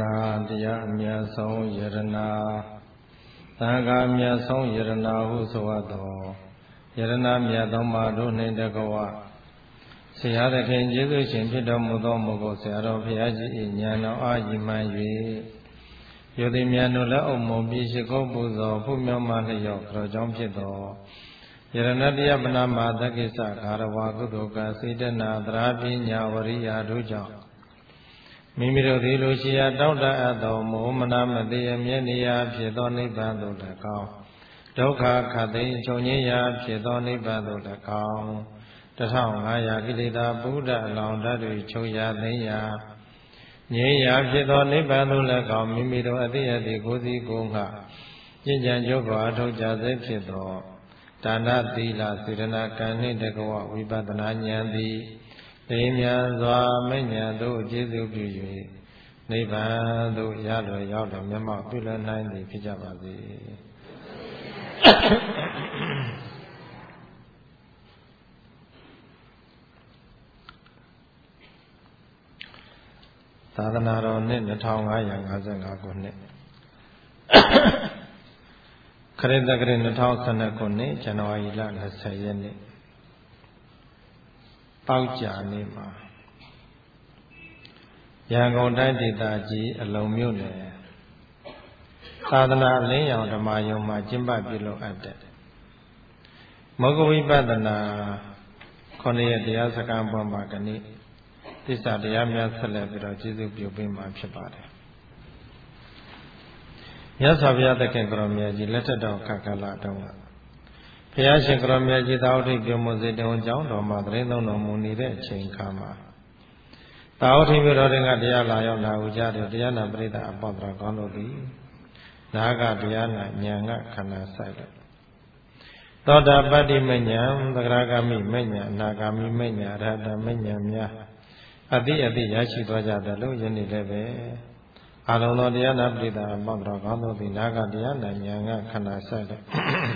တရားအမြတ်ဆုံးယရဏသံဃာမြတ်ဆုံးယရဏဟုဆိုအပ်သောယရဏမြတ်သောမှာတို့နှင့်တကဝဆရာသခင်ကျေးဇူးရှင်ဖြစ်တော်မူသောမူကိုဆရာတော်ဘုရားကြီး၏ဉာဏ်တော်အားရည်မှန်း၍ယုတိမြတ်တို့လက်အုပ်မုံပြီးရှိခိုးပူဇော်ဖူးမြော်မှလျော့ကြောကြောင့်ဖြစ်သောယရဏတရားပနာမသက္ကိစ္စဂါရဝကုသိုလ်ကစေတနာသရာပညာဝရိယတို့ကြောင့်မိမိတို့သည်လိုရှိရာတောင့်တအပ်သောမောမနာမတိအမြဲနေရာဖြစ်သောနိဗ္ဗာန်သို့၎င်းဒုက္ခခတ်သိမ်းချုပ်ငြိမ်းရာဖြစ်သောနိဗ္ဗာန်သို့၎င်း1500ကိလေသာဗုဒ္ဓအလောင်းဓာတ်တွေချုပ်ရသိမ်းရာငြိမ်းရာဖြစ်သောနိဗ္ဗာန်သို့၎င်းမိမိတို့အတိအတိကိုယ်စီကိုယ်ငှကျင့်ကြံကြိုးကိုအထောက်ကြစေဖြစ်သောဒါနသီလစေတနာကံနှင့်တကဝဝိပဿနာဉာဏ်သည်လေးမြန်စွာမဉ္ဇဉ်တို့ကျေးဇူးပြု၍နိဗ္ဗာန်သို့ရလွယ်ရောက်တော်မျက်မှောက်ပြုလွယ်နိုင်သည်ဖြစ်ကြပါစေသာသနာတော်နှစ်2555ခုနှစ်ခရစ်သက္ကရာ2012ခုနှစ်ဇန်နဝါရီလ20ရက်နေ့ပေါက်ကြနေ့မှာရန်ကုန်တိုင်းဒေသကြီးအလုံမြို့နယ်သာသနာလင်းရောင်ဓမ္မယုံမှာကျင်းပပြုလုပ်အပ်တဲ့မောဂဝိပဿနာ9ရက်တရားစခန်းပွင့်ပါကနေ့သစ္စာတရားများဆက်လက်ပြီးတော့ကျေးဇူးပြုပေးမှာဖြစ်ပါတယ်မြတ်စွာဘုရားသခင်ကိုရောမြတ်ကြီးလက်ထက်တော်ခက္ကလတုံးကဘုရားရှင်ကိုရောမြတ်ကြီးသာဝတိပြုမွန်စေတုံးကြောင့်တော်မှာတရင်သုံးတော်မူနေတဲ့အချိန်ခါမှာသာဝတိမြို့တော်တွင်ကတရားလာရောက်လာဦးကြတဲ့တရားနာပရိသတ်အပေါင်းတော်ကောင်းတို့သည်နာကတရားနာဉာဏ်ကခန္ဓာဆိုင်လို့သောတာပတ္တိမဉ္ဇဉ်သဂရဂမိမဉ္ဇဉ်အနာဂာမိမဉ္ဇဉ်အရဟတမဉ္ဇဉ်များအတိရရှိသွားကြတယ်လို့ယနေ့လည်းပဲအာလုံးသောတရားနာပရိသတ်အပေါင်းတော်ကောင်းတို့သည်နာကတရားနာဉာဏ်ကခန္ဓာဆိုင်လို့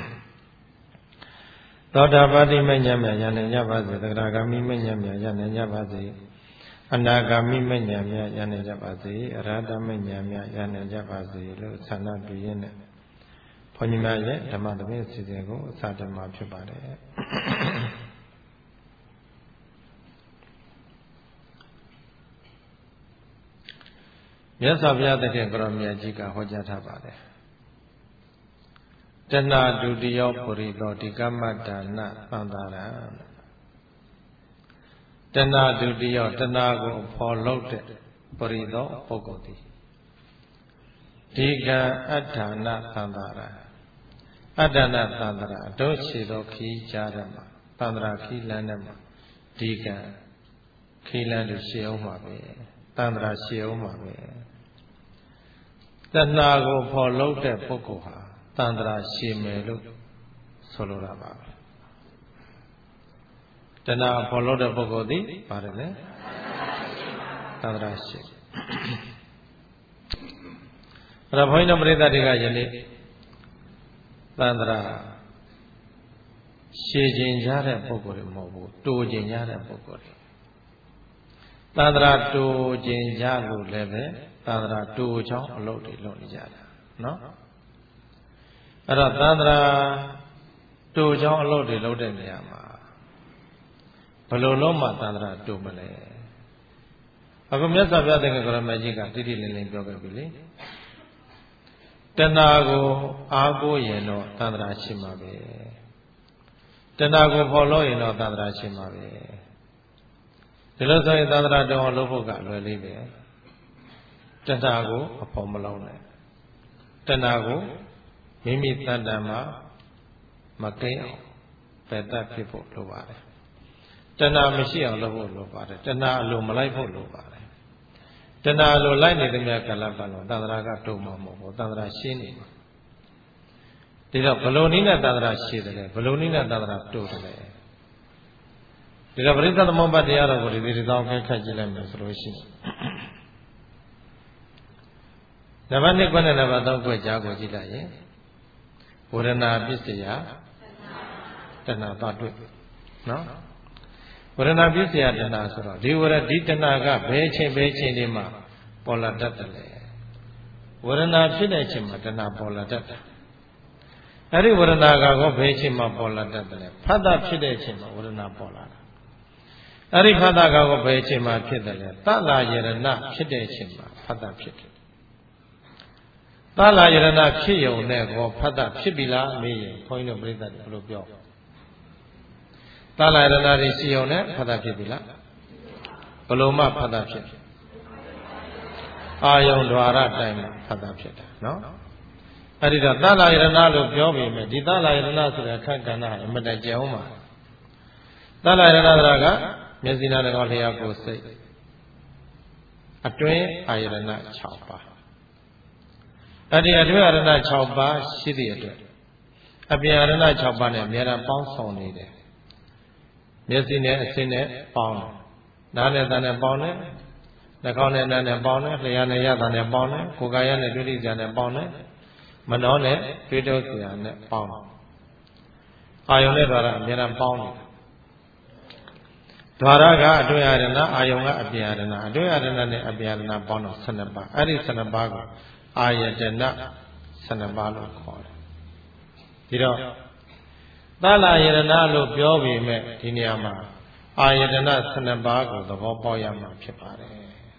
သောတာပတ္တိမဉ္ဇဉ်များရနိုင်ကြပါစေသဂရဂမိမဉ္ဇဉ်များရနိုင်ကြပါစေအနာဂါမိမဉ္ဇဉ်များရနိုင်ကြပါစေအရဟတမဉ္ဇဉ်များရနိုင်ကြပါစေလို့ဆန္ဒပြုရင်းနဲ့ဘုန်းကြီးများရဲ့ဓမ္မသဘင်အစီအစဉ်ကိုအစတမှာဖြစ်ပါတယ်မြတ်စွာဘုရားသခင်ကိုရောမြတ်ကြီးကဟောကြားထားပါတယ်တဏှာဒုတိယပုရိသောဒီကမ္မဒါနသံသာရတဏှာဒုတိယတဏှာကိုဖော်လုပ်တဲ့ပရိသောပုဂ္ဂိုလ်သည်ဒီကံအဋ္ဌာဏသံသာရအဋ္ဌာဏသံသာရအတော့ရှိသောခီးကြားတဲ့မှာသံသာရခီးလန်းတဲ့မှာဒီကံခီးလန်းလို့ရှေ့အောင်မှာပဲသံသာရရှေ့အောင်မှာပဲတဏှာကိုဖော်လုပ်တဲ့ပုဂ္ဂိုလ်ဟာသံသာရရှေ့မယ်လို့ဆိုလိုတာပါတဏှာဖော်လို့တဲ့ပုဂ္ဂိုလ်သည်ပါတယ်လေသံဃာရှိအဲ့တော့ဘုန်းကြီးတို့ပရိသတ်တွေကယနေ့သံဃာရှည်ခြင်းရတဲ့ပုဂ္ဂိုလ်တွေမဟုတ်ဘူးတိုးခြင်းရတဲ့ပုဂ္ဂိုလ်တွေသံဃာတိုးခြင်းရလို့လည်းပဲသံဃာတိုးချောင်းအလုပ်တွေလုပ်နေကြတာနော်အဲ့တော့သံဃာတိုးချောင်းအလုပ်တွေလုပ်တဲ့နေရာမှာဘယ်လိုလုံးမှသန္တရာတူမလဲအခုမြတ်စွာဘုရားသခင်ကိုရမကြီးကတိတိလင်းလင်းပြောခဲ့ပြီလေတဏှာကိုအားကိုးရင်တော့သန္တရာရှိမှာပဲတဏှာကိုဖော်လို့ရင်တော့သန္တရာရှိမှာပဲဒီလိုဆိုရင်သန္တရာတောင်းလို့ဖို့ကလွယ်လေးပဲတဏှာကိုအဖော်မလုံးနဲ့တဏှာကိုမိမိတဏ္ဍာမှာမကိန်းအောင်ပယ်တတ်ဖြစ်ဖို့လိုပါတယ်တဏှာမရှိအောင်လုပ်ဖို့လိုပါတယ်တဏှာအလိုမလိုက်ဖို့လိုပါတယ်တဏှာအလိုလိုက်နေတဲ့မြတ်ကာလပတ်လုံးသံဃာကတုံမှာမဟုတ်ဘူးသံဃာရှင်းနေမှာဒီတော့ဘယ်လိုနည်းနဲ့သံဃာရှင်းတယ်လဲဘယ်လိုနည်းနဲ့သံဃာတုံတယ်လဲဒီတော့ပရိသတ်သမုပ္ပါတရားတော်ကိုဒီတောင်းခက်ခက်ကြည့်လိုက်မယ်ဆိုလို့ရှိရင်နံပါတ်1ခွနဲ့နံပါတ်3ခွကြားကိုကြည့်လိုက်ရင်ဝေဒနာပစ္စယတဏှာသွားတွေ့နော်ဝရဏပစ္စယတဏှာဆိုတော့ဒီတဏှာကဘယ်ချိန်ဒီမှာပေါ်လာတတ်တယ်လေဝရဏဖြစ်တဲ့အချိန်မှာတဏှာပေါ်လာတတ်တယ်အဲ့ဒီဝရဏကောဘယ်အချိန်မှာပေါ်လာတတ်တယ်ဖတ်တာဖြစ်တဲ့အချိန်မှာဝရဏပေါ်လာတာအဲ့ဒီဖတ်တာကောဘယ်အချိန်မှာဖြစ်တယ်လဲသလာယရဏဖြစ်တဲ့အချိန်မှာဖတ်တာဖြစ်တယ်သလာယရဏဖြစ်ယုံနဲ့ကောဖတ်တာဖြစ်ပြီလားမေးရင်ခွန်ကြီးတို့ပြိဿတ်ဘယ်လိုပြောသလာယရဏတွေရှိယုံနဲ့ဖတ်တာဖြစ်ပြီလားဘယ်လိုမှဖတ်တာဖြစ်အာယုံ द्वार တိုင်းမှာဖတ်တာဖြစ်တာနော်အဲ့ဒီတော့သလာယရဏလို့ပြောပြီးမယ်ဒီသလာယရဏဆိုတဲ့အခန့်ကဏ္ဍဟာအမတန်ကြအောင်ပါသလာယရဏဆိုတာကမျက်စိနားကောလျှာကိုယ်စိတ်အတွင်းအာယရဏ6ပါးအဲ့ဒီအတွင်းအာယရဏ6ပါးရှိသည့်အတွက်အပြင်အာယရဏ6ပါးနဲ့အများအားပေါင်းဆောင်နေတယ်မျက်စိနဲ့အဆင်းနဲ့ပေါင်းတယ်နားနဲ့သံနဲ့ပေါင်းတယ်နှာခေါင်းနဲ့နားနဲ့ပေါင်းတယ်လျှာနဲ့ရတာနဲ့ပေါင်းတယ်ကိုယ်ကာယနဲ့ဒုတိယနဲ့ပေါင်းတယ်မနောနဲ့တွေးတောစရာနဲ့ပေါင်းတယ်အာယုံနဲ့ द्वार အများအားပေါင်းတယ်द्वार ကအတွင်းအာယရဏအာယုံကအပြင်အာယရဏအတွင်းအာယရဏနဲ့အပြင်အာယရဏပေါင်းတော့12ပါးအဲ့ဒီ12ပါးကိုအာယတန12ပါးလို့ခေါ်တယ်ဒီတော့သလာယရဏလို့ပြောပြီးမဲ့ဒီနေရာမှာအာယတန12ပါးကိုသဘောပေါက်ရမှာဖြစ်ပါတယ်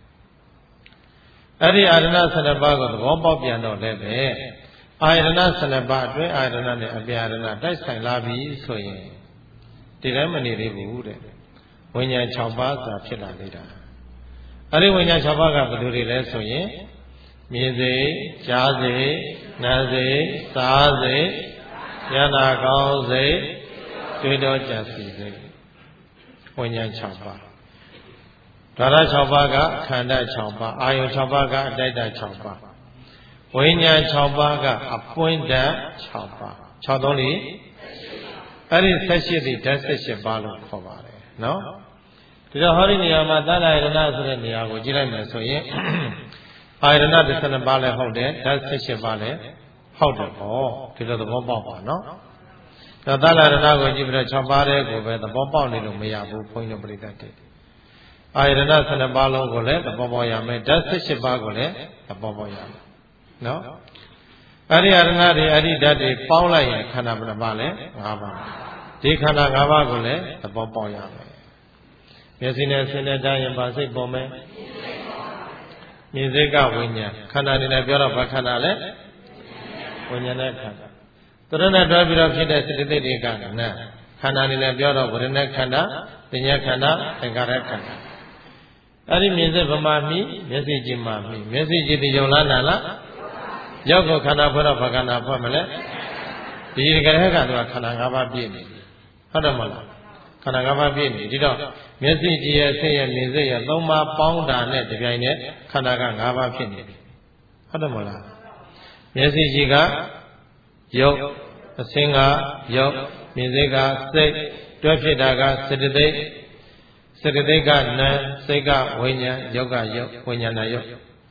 အဲ့ဒီအာယတန12ပါးကိုသဘောပေါက်ပြန်တော့လည်းပဲအာယတန12ပါးအတွင်းအာယတနနဲ့အပြင်အာယတနတိုက်ဆိုင်လာပြီဆိုရင်ဒီတိုင်းမနေသေးဘူးတဲ့ဝိညာဉ်6ပါးသာဖြစ်လာသေးတာအဲ့ဒီဝိညာဉ်6ပါးကဘယ်လိုတွေလဲဆိုရင်မြင်စေကြားစေနားစေစားစေဉာဏ်နာကောင်းစေတွေးတောကြံစီစေဝိညာဉ်6ပါးဓာရ6ပါးကခန္ဓာ6ပါးအာယု6ပါးကအတိုက်တ6ပါးဝိညာဉ်6ပါးကအပွင့်ဓာတ်6ပါး6 3 4အဲ့ဒီ18ဒီဓာတ်18ပါးလို့ခေါ်ပါတယ်နော်ဒီတော့ဟောဒီနေရာမှာသလာယရဏဆိုတဲ့နေရာကိုကြည့်လိုက်မယ်ဆိုရင်အာယရဏ12ပါးလည်းဟုတ်တယ်ဓာတ်18ပါးလည်းဟုတ်တယ်ပေါ့ဒီလိုသဘောပေါက်ပါနော်ဒါသလာယရဏကိုကြည့်ပြီးတော့6ပါးတဲ့ကိုပဲသဘောပေါက်နေလို့မရဘူးဘုန်းကြီးတို့ပြိတ္တတွေအာယရဏ12ပါးလုံးကိုလည်းသဘောပေါက်ရမယ်ဓာတ်18ပါးကိုလည်းသဘောပေါက်ရမယ်နော်အဲ့ဒီအာရဏတွေအဲ့ဒီဓာတ်တွေပေါင်းလိုက်ရင်ခန္ဓာဘယ်နှပါလဲ5ပါးဒီခန္ဓာ5ပါးကိုလည်းသဘောပေါက်ရမယ်မျက်စိနဲ့ဆင်းတဲ့တိုင်းရင်ပါစိတ်ပေါ်မယ်မြင်စိတ်ကဝိညာဉ်ခန္ဓာနေနဲ့ပြောတော့ဘာခန္ဓာလဲဝိညာဉ်နဲ့ခန္ဓာသူတို့နဲ့တွဲပြီးတော့ဖြစ်တဲ့စေတသိက်တွေကနာခန္ဓာနေနဲ့ပြောတော့ဝိညာဉ်ခန္ဓာပညာခန္ဓာသင်္ခါရခန္ဓာအဲ့ဒီမြင်စိတ်ဗမာမိမျက်စိကြည့်မှမိမျက်စိကြည့်ပြီးယုံလားနာလားရောက်ကိုခန္ဓာဖွဲ့တော့ဘာခန္ဓာဖွဲ့မလဲဒီကလေးကသူကခန္ဓာ၅ပါးပြည့်နေပြီဟုတ်တယ်မလားခန္ဓာ၅ပါးပြည့်နေဒီတော့မျက်စိကြည့်ရဲ့စိတ်ရဲ့မြင်စိတ်ရဲ့၃ပါးပေါင်းတာနဲ့တပြိုင်နက်ခန္ဓာက၅ပါးဖြစ်နေပြီဟုတ်တယ်မလားမျက်စိကြည့်ကယုတ်အစင်းကယုတ်မြင်စိတ်ကစိတ်တွဲဖြစ်တာကစေတသိက်စေတသိက်ကနာစိတ်ကဝိညာဉ်ယုတ်ကယုတ်ဝိညာဏယုတ်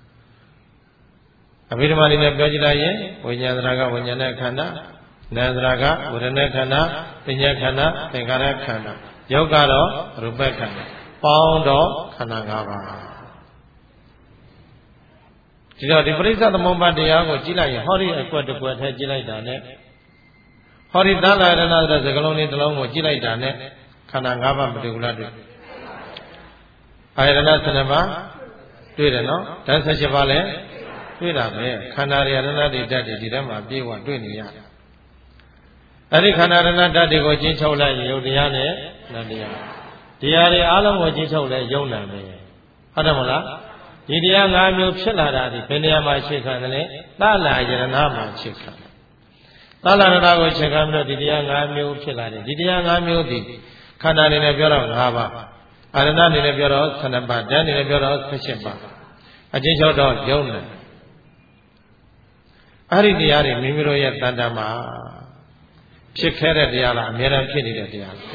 အဘိဓမ္မာလေးနဲ့ပြောကြည့်လိုက်ရင်ဝိညာဉ်သရကဝိညာဉ်နဲ့ခန္ဓာနာသရကဝေဒနာခန္ဓာပညာခန္ဓာသင်္ခါရခန္ဓာယုတ်ကတော့ရူပခန္ဓာပေါင်းတော့ခန္ဓာ၅ပါးဒီတော့ဒီပရိစ္ဆေသမုပ္ပါဒ်တရားကိုကြည့်လိုက်ရင်ဟောဒီအကွက်တစ်ကွက်ထဲကြည့်လိုက်တာနဲ့ဟောဒီသလာယရဏဆိုတဲ့စကလုံးလေးတစ်လုံးကိုကြည့်လိုက်တာနဲ့ခန္ဓာ၅ပါးမတူဘူးလားတွေ့အာယရဏ12ပါးတွေ့တယ်နော်ဓာတ်18ပါးလည်းတွေ့တာပဲခန္ဓာရယရဏတွေဓာတ်တွေဒီထဲမှာပြေဝတွေ့နေရတယ်အဲ့ဒီခန္ဓာရဏဓာတ်တွေကိုကျင်းချုပ်လိုက်ရုပ်တရားနဲ့နာတရားတရားတွေအားလုံးကိုကျင်းချုပ်လဲယုံနာမယ်ဟုတ်တယ်မလားဒီတရား၅မျိုးဖြစ်လာတာဒီဘယ်နေရာမှာရှင်းခံတယ်လဲသလာယရဏမှာရှင်းခံသလာယရဏကိုရှင်းခံပြီးတော့ဒီတရား၅မျိုးဖြစ်လာတယ်ဒီတရား၅မျိုးဒီခန္ဓာအနေနဲ့ပြောတော့5ပါးအာရဏအနေနဲ့ပြောတော့12ပါးဓာတ်အနေနဲ့ပြောတော့18ပါးအကျဉ်းချုပ်တော့ယုံနာအဲ့ဒီတရားတွေမိမိတို့ရဲ့တဏ္ဍာမှာဖြစ်ခဲ့တဲ့တရားလားအများအားဖြစ်နေတဲ့တရားလား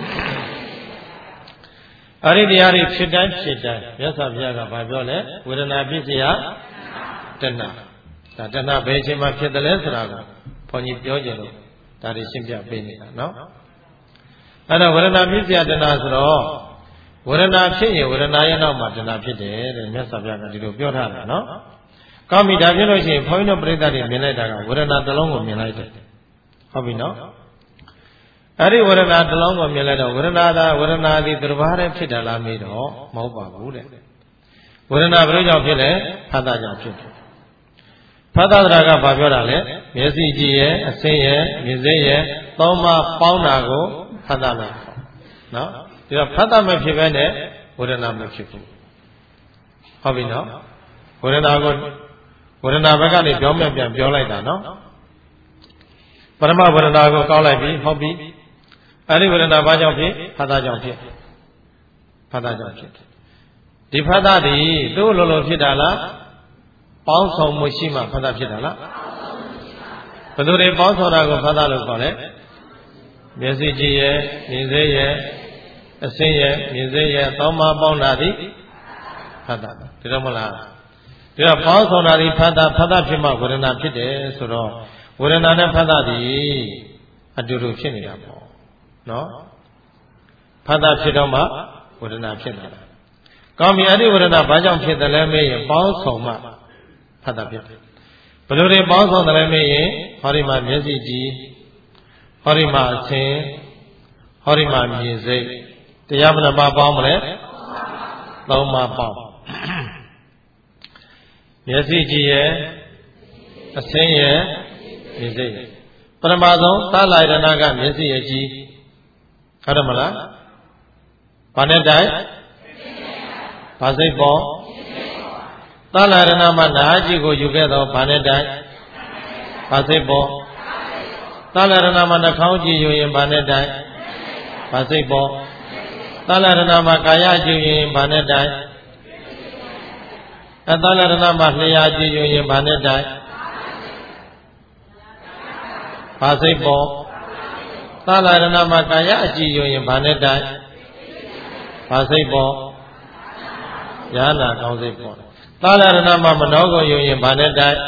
အဲ့ဒီတရားတွေဖြစ်တိုင်းဖြစ်တိုင်းမြတ်စွာဘုရားကဘာပြောလဲဝေဒနာဖြစ်เสียတဏ္ဍဒါတဏ္ဍဘယ်အချိန်မှဖြစ်တယ်လဲဆိုတာကိုဘုန်းကြီးပြောကြလို့ဒါတွေရှင်းပြပေးနေတာနော်အဲ့တော့ဝေဒနာဖြစ်เสียတဏ္ဍဆိုတော့ဝေဒနာဖြစ်ရင်ဝေဒနာရဲ့နောက်မှာတဏ္ဍဖြစ်တယ်တဲ့မြတ်စွာဘုရားကဒီလိုပြောထားတာနော်ကောင်းပြီဒါဖြစ်လို့ရှိရင်ဘုန်းကြီးတို့ပြိဿတွေမြင်လိုက်တာကဝေဒနာတစ်လုံးကိုမြင်လိုက်တယ်ဟုတ်ပြီနော်အဲ့ဒီဝေဒနာတစ်လုံးကိုမြင်လိုက်တော့ဝေဒနာသည်သူတစ်ပါးတည်းဖြစ်တယ်လားမေးတော့မဟုတ်ပါဘူးတဲ့ဝေဒနာဘယ်လိုကြောင့်ဖြစ်လဲဖတ်တာကြောင့်ဖြစ်တယ်ဖတ်တာကဘာပြောတာလဲမျက်စိကြည့်ရဲ့အဆင်းရဲ့မြင်စိရဲ့သုံးပါးပေါင်းတာကိုဖတ်တာမယ်နော်ဒီတော့ဖတ်တာမဖြစ်ဘဲနဲ့ဝေဒနာမဖြစ်ဘူးဟုတ်ပြီနော်ဝေဒနာဘက်ကနေပြောမဲ့ပြန်ပြောလိုက်တာနော်ပရမဝေဒနာကိုကောက်လိုက်ပြီဟုတ်ပြီအဲ့ဒီဝေဒနာဘာကြောင့်ဖြစ်ဖတ်တာကြောင့်ဖြစ်ဖတ်တာကြောင့်ဖြစ်ဒီဖတ်တာဒီသူ့လိုဖြစ်တာလားပေါင်းဆောင်မှုရှိမှဖတ်တာဖြစ်တာလားဘယ်သူတွေပေါင်းဆောင်တာကိုဖတ်တာလို့ခေါ်လဲမျက်စိကြည့်ရဲ့မြင်စေရဲ့အစင်းရဲ့မြင်စေရဲ့သုံးပါးပေါင်းတာဒီဖတ်တာဒီတော့မလားဒီတော့ပေါင်းဆောင်တာဒီဖတ်တာဖြစ်မှဝေဒနာဖြစ်တယ်ဆိုတော့ဝေဒနာနဲ့ဖတ်တာဒီအတူတူဖြစ်နေတာပေါ့နော်ဖတ်တာဖြစ်တော့မှဝေဒနာဖြစ်လာတာကောင်းပြီအဲ့ဒီဝေဒနာဘာကြောင့်ဖြစ်တယ်လဲမေးရင်ပေါင်းဆောင်မှဖတ်တာဖြစ်တယ်ဘယ်လိုတွေပေါင်းဆောင်တယ်လဲမေးရင်ဟောဒီမှာမျက်စိကြည့်ဟောဒီမှာအဆင်းဟောဒီမှာမြင်စိတ်တရားဘယ်နှပါပေါင်းမလဲသုံးပါပေါင်းမျက်စိကြည့်ရဲ့အဆင်းရဲ့မြင်စိတ်ပထမဆုံးသလယတနာကမျက်စိရဲ့ကြည့်ဟုတ်တယ်မလားဘာနဲ့တိုင်ဘာစိတ်ပေါ်သလယတနာမှာနာကြည့်ကိုယူခဲ့တော့ဘာနဲ့တိုင်ဘာစိတ်ပေါ်သလယတနာမှာနှာခေါင်းကြည့်ယူရင်ဘာနဲ့တိုင်ဘာစိတ်ပေါ်သလယတနာမှာကာယကြည့်ရင်ဘာနဲ့တိုင်သလယတနာမှာလျှာကြည့်ယူရင်ဘာနဲ့တိုင်ဘာစိတ်ပေါ်သလယတနာမှာကာယအကြည့်ယူရင်ဘာနဲ့တိုင်ဘာစိတ်ပေါ်ယာနာကောင်းစိတ်ပေါ်သလယတနာမှာမနောကိုယူရင်ဘာနဲ့တိုင်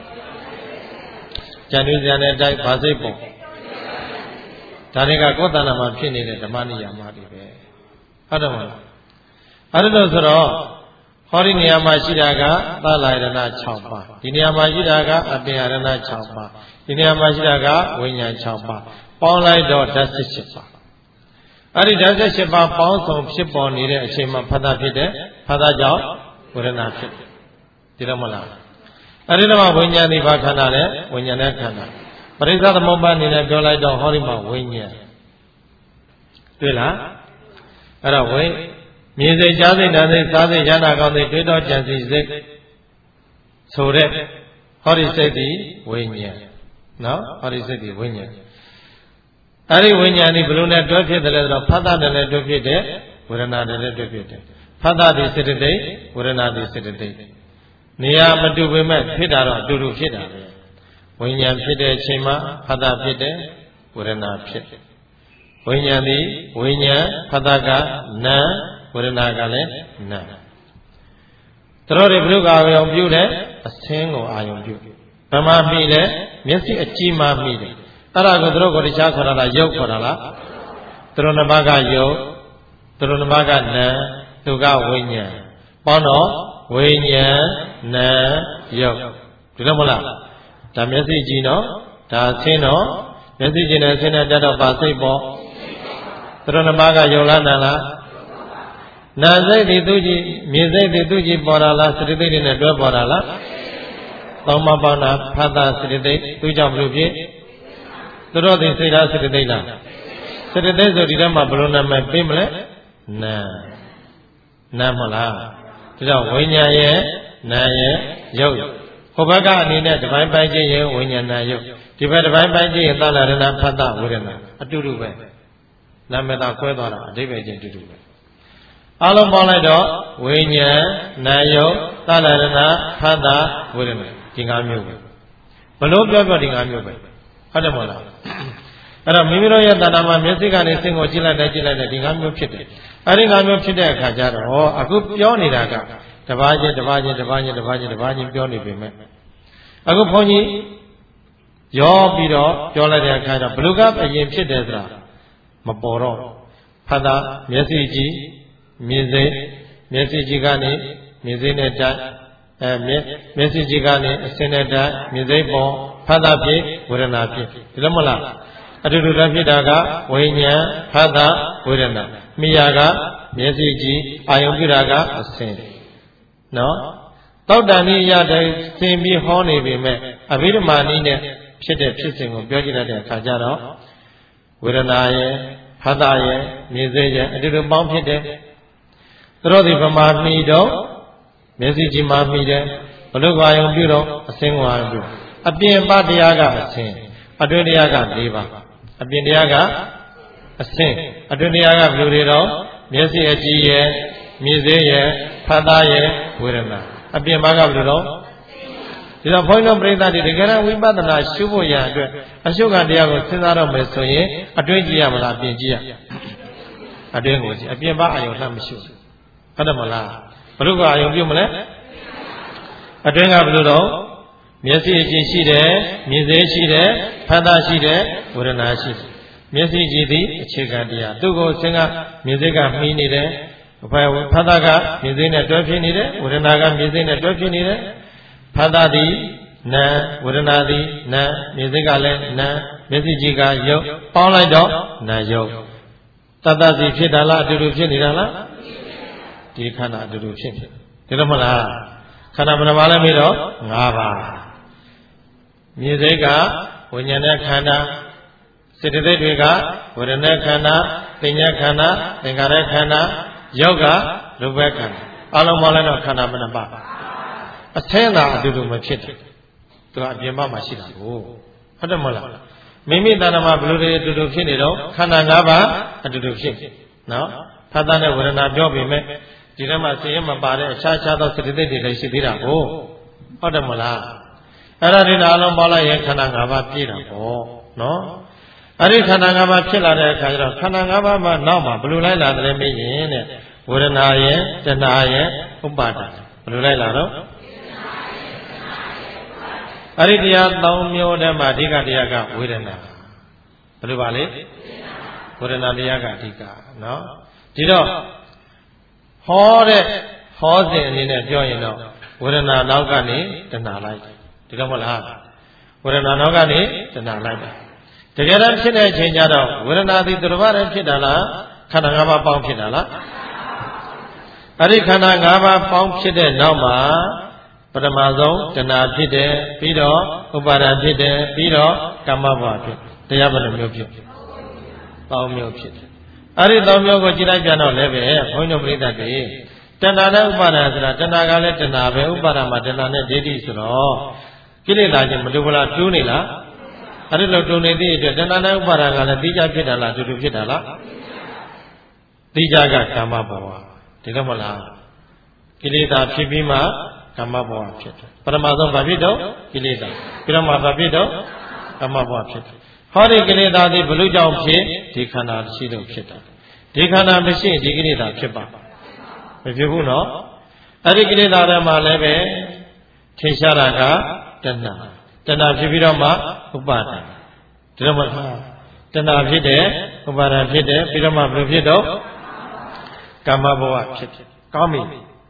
ဉာဏ်ဉာဏ်နဲ့တိုင်ဘာစိတ်ပေါ်ဒါတွေကကိုယ်တဏ္ဍာမှာဖြစ်နေတဲ့ဓမ္မနိယာမတွေပဲဟုတ်တယ်မလားအဲ့ဒါလို့ဆိုတော့ဟောဒီနေရာမှာရှိတာကသလယတနာ6ပါးဒီနေရာမှာရှိတာကအပင်ရဏ6ပါးဒီနေရာမှာရှိတာကဝိညာဉ်6ပါးပေါင်းလိုက်တော့ဓာတ်18ပါးအဲ့ဒီဓာတ်18ပါးပေါင်းစုံဖြစ်ပေါ်နေတဲ့အချိန်မှာဖတ်တာဖြစ်တယ်ဖတ်တာကြောင့်ဝေဒနာဖြစ်တယ်ဒီတော့မလားအဲ့ဒီတော့ဝိညာဉ်ဒီဘာခန္ဓာလဲဝိညာဉ်နဲ့ခန္ဓာပရိစ္ဆသမုပ္ပါဒ်အနေနဲ့ပြောလိုက်တော့ဟောဒီမှာဝိညာဉ်တွေ့လားအဲ့တော့မြင်စိတ်ကြားစိတ်နားစိတ်စားစိတ်ရနာကောင်းစိတ်တွေးတော့ကြံစိတ်စိတ်ဆိုတဲ့ဟောဒီစိတ်ဒီဝိညာဉ်နော်ဟောဒီစိတ်ဒီဝိညာဉ်အဲ့ဒီဝိညာဉ်ဒီဘယ်လိုနဲ့တွဲဖြစ်တယ်လဲဆိုတော့ဖတ်တာနဲ့လည်းတွဲဖြစ်တယ်ဝေဒနာနဲ့လည်းတွဲဖြစ်တယ်ဖတ်တာဒီစေတသိက်ဝေဒနာဒီစေတသိက်နေရာမတူပေမဲ့ဖြစ်တာတော့အတူတူဖြစ်တာပဲဝိညာဉ်ဖြစ်တဲ့အချိန်မှာဖတ်တာဖြစ်တယ်ဝေဒနာဖြစ်တယ်ဝိညာဉ်ဒီဝိညာဉ်ဖတ်တာကနာဝေဒနာကလည်းနာတို့တွေဘုရားအာယုံပြုတဲ့အဆင်းကိုအာယုံပြုဗမာမိတယ်မျက်စိအကြည့်မှမိတယ်အဲ့ဒါကိုတို့ကိုတခြားခေါ်တာလားယုတ်ခေါ်တာလားတို့နှစ်ပါးကယုတ်တို့နှစ်ပါးကနာသူကဝိညာဉ်ပေါင်းတော့ဝိညာဉ်နာယုတ်ဒီလိုမလားဒါမျက်စိကြည့်နော်ဒါဆင်းတော့မျက်စိကြည့်နဲ့ဆင်းနဲ့တက်တော့ပါစိတ်ပေါ့တို့နှစ်ပါးကယုတ်လားနာလားနာစိတ်ဒီသူကြည့်မြင်စိတ်ဒီသူကြည့်ပေါ်တာလားစတိသိတွေနဲ့တွဲပေါ်တာလားသုံးပါးပေါင်းတာဖတ်တာစတိသိသူကြောင့်ဘလို့ဖြစ်သူတို့သိစိတ်လားစတိသိလားစတိသိဆိုဒီထဲမှာဘယ်လိုနာမည်ပေးမလဲနာမလားဒါကြောင့်ဝိညာဉ်ရဲ့နာရဲ့ယုတ်ဟိုဘက်ကအနေနဲ့တစ်ပိုင်းပိုင်းချင်းရဲ့ဝိညာဉ်နာယုတ်ဒီဘက်တစ်ပိုင်းပိုင်းချင်းရဲ့သလရဏဖတ်တာဝေဒနာအတူတူပဲနာမည်သာခွဲသွားတာအဓိပ္ပာယ်ချင်းတူတူပဲအလုံးပေါင်းလိုက်တော့ဝိညာဉ်နာယုတ်သလရဏဖတ်တာဝေဒနာဒီ၅မျိုးပဲဘလို့ပြောဒီ၅မျိုးပဲဟုတ်တယ်မဟုတ်လားအဲ့တော့မိမိတို့ရဲ့တဏ္ဍာမှာမျက်စိကနေစင်ကိုကြည့်လိုက်တဲ့ဒီ၅မျိုးဖြစ်တယ်အဲ့ဒီ၅မျိုးဖြစ်တဲ့အခါကျတော့အခုပြောနေတာကတပါးချင်းပြောနေပေမဲ့အခုဘုန်းကြီးရောပြီးတော့ပြောလိုက်တဲ့အခါကျတော့ဘလူကအရင်ဖြစ်တယ်ဆိုတာမပေါ်တော့ဖတ်တာမျက်စိကြည့်မြင်စိမျက်စိကြည့်ကနေမြင်စိနဲ့တိုက်မျက်စိကြည့်ကနေအစင်းနဲ့တည်းမြင်စိတ်ပေါ်ဖတ်တာဖြစ်ဝေဒနာဖြစ်ဒီလိုမလားအတူတူတည်းဖြစ်တာကဝိညာဉ်ဖတ်တာဝေဒနာမိယာကမျက်စိကြည့်အာယုံပြုတာကအစင်းနော်သောတန်ဤရတဲ့သင်ပြီးဟောနေပေမဲ့အဘိဓမ္မာနည်းနဲ့ဖြစ်တဲ့ဖြစ်စဉ်ကိုပြောကြည့်တဲ့အခါကျတော့ဝေဒနာရဲ့ဖတ်တာရဲ့မြင်စိတ်ရဲ့အတူတူပေါင်းဖြစ်တယ်သူတို့ဒီဗမာမိတော့မျက်စိကြည့်မှမိတယ်ဘလို့အာယုံပြုတော့အစင်းကိုအာယုံပြုအပြင်ပတရားကအစင်းအတွင်းတရားက၄ပါးအပြင်တရားကအစင်းအတွင်းတရားကဘယ်လိုတွေတော့မျက်စိအကြည့်ရဲ့မြင်စိတ်ရဲ့ဖတ်တာရဲ့ဝေဒနာအပြင်ဘာကဘယ်လိုတော့ဒီတော့ဘုန်းကြီးတို့ပြိဿတွေတကယ်ဝိပဿနာရှုဖို့ရအတွက်အရှုခံတရားကိုစဉ်းစားတော့မယ်ဆိုရင်အတွင်းကြည့်ရမလားအပြင်ကြည့်ရအတွင်းကိုကြည့်အပြင်ဘာအာယုံလှမ်းမရှုဟုတ်တယ်မလားဘလို့ကအာယုံပြုမလဲအတွင်းကဘလို့တော့မျက်စိအကြည့်ရှိတယ်မြင်စိတ်ရှိတယ်ဖတ်တာရှိတယ်ဝေဒနာရှိတယ်မျက်စိကြည့်သည်အခြေခံတရားသူ့ကိုစဉ်းကမြင်စိတ်ကမှီနေတယ်ဖတ်တာကမြင်စိတ်နဲ့တွဲဖြစ်နေတယ်ဝေဒနာကမြင်စိတ်နဲ့တွဲဖြစ်နေတယ်ဖတ်တာသည်နာဝေဒနာသည်နာမြင်စိတ်ကလည်းနာမျက်စိကြည့်ကယုတ်ပေါင်းလိုက်တော့နာယုတ်တတစီဖြစ်တာလားအတူတူဖြစ်နေတာလားဒီခန္ဓာအတူတူဖြစ်တယ်ဒီလိုမလားခန္ဓာဘယ်နှပါးလဲမေးတော့၅ပါးမြင်စိတ်ကဝိညာဉ်နဲ့ခန္ဓာစေတသိက်တွေကဝေဒနာခန္ဓာပညာခန္ဓာသင်္ခါရခန္ဓာယောဂရူပခန္ဓာအလုံးပေါင်းလိုက်တော့ခန္ဓာဘယ်နှပါးအဆင်းသာအတူတူမဖြစ်တယ်သူကအပြင်ဘက်မှာရှိတာကိုဟုတ်တယ်မဟုတ်လားမိမိတဏ္ဍာမှာဘယ်လိုတွေအတူတူဖြစ်နေတော့ခန္ဓာ၅ပါးအတူတူဖြစ်နော်ဖတ်တာနဲ့ဝေဒနာပြောပေမဲ့ဒီထဲမှာစိတ်ရမပါတဲ့အခြားခြားသောစတိတိတ်တွေလည်းရှိသေးတာကိုဟုတ်တယ်မလားအဲ့ဒါတွေအလုံးပေါင်းလိုက်ရင်ခန္ဓာ၅ပါးပြည့်တာပေါ့နော်အဲ့ဒီခန္ဓာ၅ပါးဖြစ်လာတဲ့အခါကျတော့ခန္ဓာ၅ပါးမှာနောက်မှာဘယ်လိုလိုက်လာတယ်မေးရင်တဲ့ဝေဒနာရဲ့တဏှာရဲ့ဥပါဒာဘယ်လိုလိုက်လာတော့အဲ့ဒီတရား၃မျိုးတည်းမှာအဓိကတရားကဝေဒနာဘယ်လိုပါလဲဝေဒနာတရားကအဓိကနော်ဒီတော့ဟောစဉ်အနေနဲ့ပြောရင်တော့ဝေဒနာနောက်ကနေတဏှာလိုက်ဒီတော့မဟုတ်လားဝေဒနာနောက်ကနေတဏှာလိုက်တာတကယ်တမ်းဖြစ်တဲ့အချိန်ကျတော့ဝေဒနာသည်သူတစ်ပါးတည်းဖြစ်တာလားခန္ဓာ၅ပါးပေါင်းဖြစ်တာလားအဲ့ဒီခန္ဓာ၅ပါးပေါင်းဖြစ်တဲ့နောက်မှာပထမဆုံးတဏှာဖြစ်တယ်ပြီးတော့ဥပါဒာဖြစ်တယ်ပြီးတော့ကမ္မဘဝဖြစ်တရားဘယ်နှမျိုးဖြစ်၃မျိုးဖြစ်တယ်အဲ့ဒီ၃မျိုးကိုကြည့်လိုက်ပြန်တော့လည်းပဲဘုန်းကြီးတို့ပြိဿတွေတဏှာနဲ့ဥပါဒာဆိုတာတဏှာကလည်းတဏှာပဲဥပါဒာမှာတဏှာနဲ့ဒိဋ္ဌိဆိုတော့ကိလေသာချင်းမတူဘူးလားတူးနေလားအဲ့ဒီလိုတူနေသည့်အတွက်တဏှာနဲ့ဥပါဒာကလည်းသိကြဖြစ်တာလားတူတူဖြစ်တာလားသိကြကကမ္မဘဝဒီတော့မလားကိလေသာဖြစ်ပြီးမှကမ္မဘဝဖြစ်တယ်ပထမဆုံးဘာဖြစ်တော့ကိလေသာပြီးတော့မှဘာဖြစ်တော့ကမ္မဘဝဖြစ်တယ်ဟောဒီကိလေသာတွေဘလို့ကြောင့်ဖြစ်ဒီခန္ဓာရှိလို့ဖြစ်တာဒီခန္ဓာမရှိဒီကိလေသာဖြစ်ပါမဖြစ်ဘူးနော်အဲ့ဒီကိလေသာတွေမှာလည်းပဲထင်ရှားတာကတဏှာဖြစ်ပြီးတော့မှဥပါဒာဒီတော့မှတဏှာဖြစ်တယ်ဥပါဒာဖြစ်တယ်ပြီးတော့မှဘယ်လိုဖြစ်တော့ကမ္မဘဝဖြစ်ကောင်းပြီ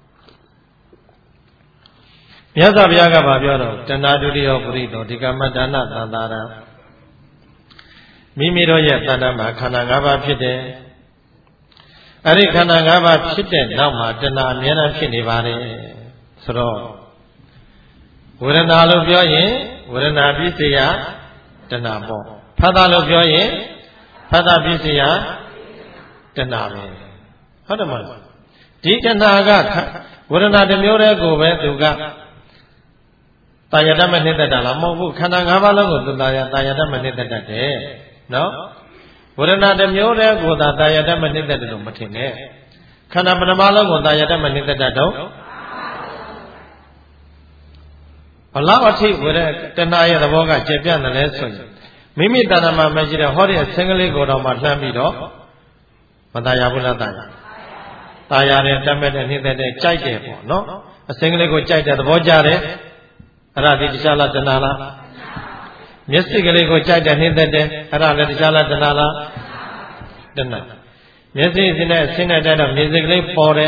မြတ်စွာဘုရားကပြောတော့တဏှာဒုတိယပရိသောဒီကမ္မဒါနသံသာရမိမိတို့ရဲ့တဏ္ဍာမှာခန္ဓာ၅ပါးဖြစ်တယ်အဲ့ဒီခန္ဓာ၅ပါးဖြစ်တဲ့နောက်မှာတဏှာအများအားဖြစ်နေပါတယ်ဆိုတော့ဝေဒနာလို့ပြောရင်ဝေဒနာပြည့်စရာတဏှာပေါ့ဖတ်တာလို့ပြောရင်ဖတ်တာပြည့်စရာတဏှာပဲဟုတ်တယ်မဟုတ်ဒီတဏှာကဝေဒနာတစ်မျိုးတည်းကိုပဲသူကတာယတမနှိမ့်သက်တာလားမဟုတ်ဘူးခန္ဓာ၅ပါးလုံးကိုသူတာယတမနှိမ့်သက်တတ်တယ်နော်ဝေဒနာတစ်မျိုးတည်းကိုသာတာယတမနှိမ့်သက်တယ်လို့မထင်နဲ့ခန္ဓာပထမလုံးကိုတာယတမနှိမ့်သက်တတ်တော့ဘလောက်အထိဝေဒတဏှာရဲ့သဘောကကျေပြန့်တယ်လဲဆိုရင်မိမိတဏှာမှာမရှိတဲ့ဟောတဲ့အဆင်းကလေးကိုတော့မှလှမ်းပြီးတော့မတာယဘူးလားတာယာတဲ့တတ်မဲ့တဲ့နှိမ့်သက်တဲ့ကြိုက်တယ်ပေါ့နော်အဆင်းကလေးကိုကြိုက်တဲ့သဘောကြတယ်အဲ့ဒါဒီတရားလားတဏှာလားမျက်စိကလေးကိုကြိုက်တဲ့နှိမ့်သက်တယ်အဲ့ဒါလည်းတရားလားတဏှာလားတဏှာမျက်စိနဲ့ဆင်းနေတဲ့တော့မျက်စိကလေးပေါ်တယ်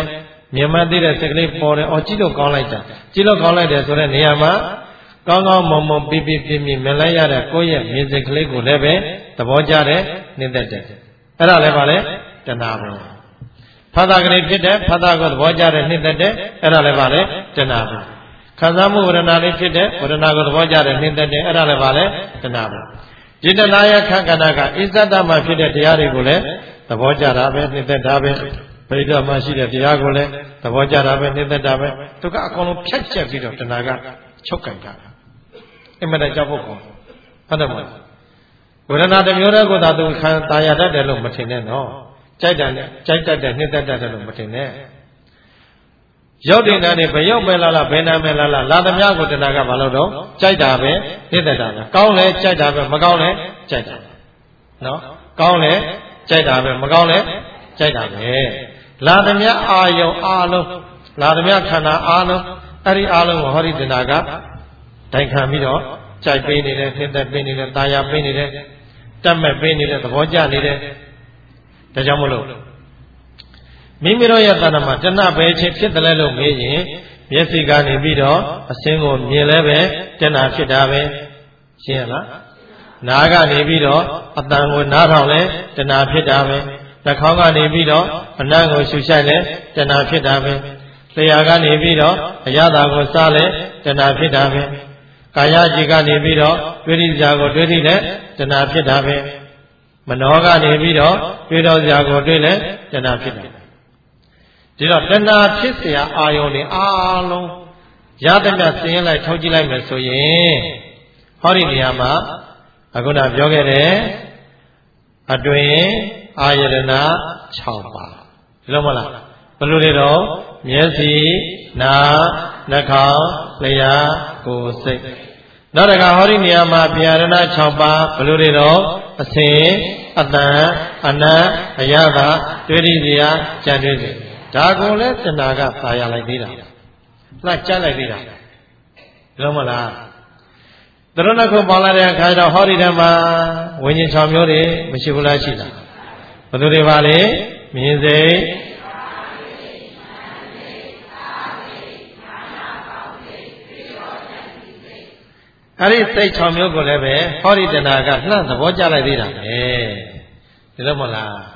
Miamadi the second for or Chilo College. Chilo College so that Niama Gongo Momo Bibi Melaya Koya musically go leve the Bojare Nidete. Era levale Tenabe. Pada great Pada got Bojare Nidete, Era levale Tenabe. Kazamu Uranari Fide, Uranago Bojare Nidete, Era levale Tenabe. Jidanaya Kankanaga is that my fide Tiarigule, the Bojarabe Nidetabe. Peda Mashida Diagole, the Vajarabe, Nidadabe, took a column catch a bit of the Naga, Chokanga. Imada Jaboko. Panama. When another Murago that will come Tayada de Lomatine, no. Chaita Nidada de Lomatine. Yodina de Bayo Melala, Bena Melala, Ladamiago de Naga Valodo, Chaitabe, Nidada. Kaule, Chaitabe, Magale, Chaita. No? Kaule, Chaitabe, Magale, Chaitabe. Ladamia Ayo Alo, Ladamia Kana Alo, Ari Alo, Hori Dinaga, Tankamido, Chai Bini, Nida Bini, Taya Bini, Tame Bini, the Voja Nide, the Jamulu. Mimiro Yatanama, Jana Bechi, Chitalelo Meji, Yesigani Bido, a single Mieleve, Jana Chidabe, Siena, Naga Nibido, Atango Narale, Jana Chidabe. The Konga Nibido, a Nango Sushale, Jana Chidabe. The Yaga Nibido, a Yada Gosale, Jana Chidabe. Kaya Jiga Nibido, Vidi Jago Dile, Jana Chidabe. Manoga Nibido, Vido Jago Dile, Jana Chidabe. Jana Chisia Ioni Alo Yadana sing like Tojila Mesoye Hori Niama Aguna Yogere Adwe Ayarana Chapa Lomala Palurido Yesi Na Naka Leya Go Sick Naraga Hori Niama Piarana Chapa Palurido Ase Ada Ana Ayada Turidia Chandri Dagole Tanaga Saya like Dida. Like Chalagida. Lomala. The Ronako Balaya Kaida Horidama, when you saw Yori, Mishibula Chida. Paduri Valley, Mize. Hari say Chamyogo Leve, Horidanaga, not the Vojala Dida. Eh, Lomala.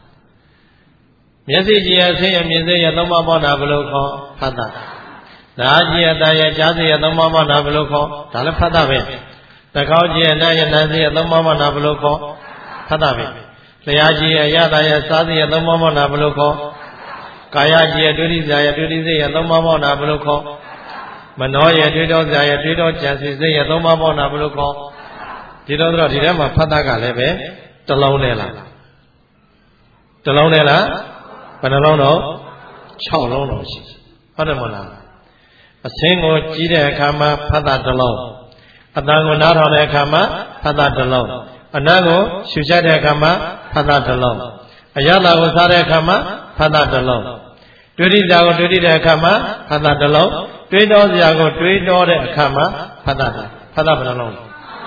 Message say a museum, no more Nabaloco, Pata. Naji Daya Jazi, no more Nabaloco, Talapatabe. The Kauji and Daya Nazi, no more Nabaloco, Patabe. Layaji, Yadaya Sazi, no more Nabaloco. Kayaji, Dudiza, no more Nabaloco. Manoya, Dido, Zaya, Dido, Chansi, no more Nabaloco. Dido, Didama, Pataga Leve, Talonella. Talonella. Panalono, Cholono, Panamona. A single Jida Kama Patatalo. A Nango Narone Kama, Patatalo. A Nango, Sujada Kama, Patatalo. A Yala Usare Kama, Patatalo. Duty Zago Duty Kama, Patatalo. 3 doors Yago, 3 doors Kama, Patata, Patabalone.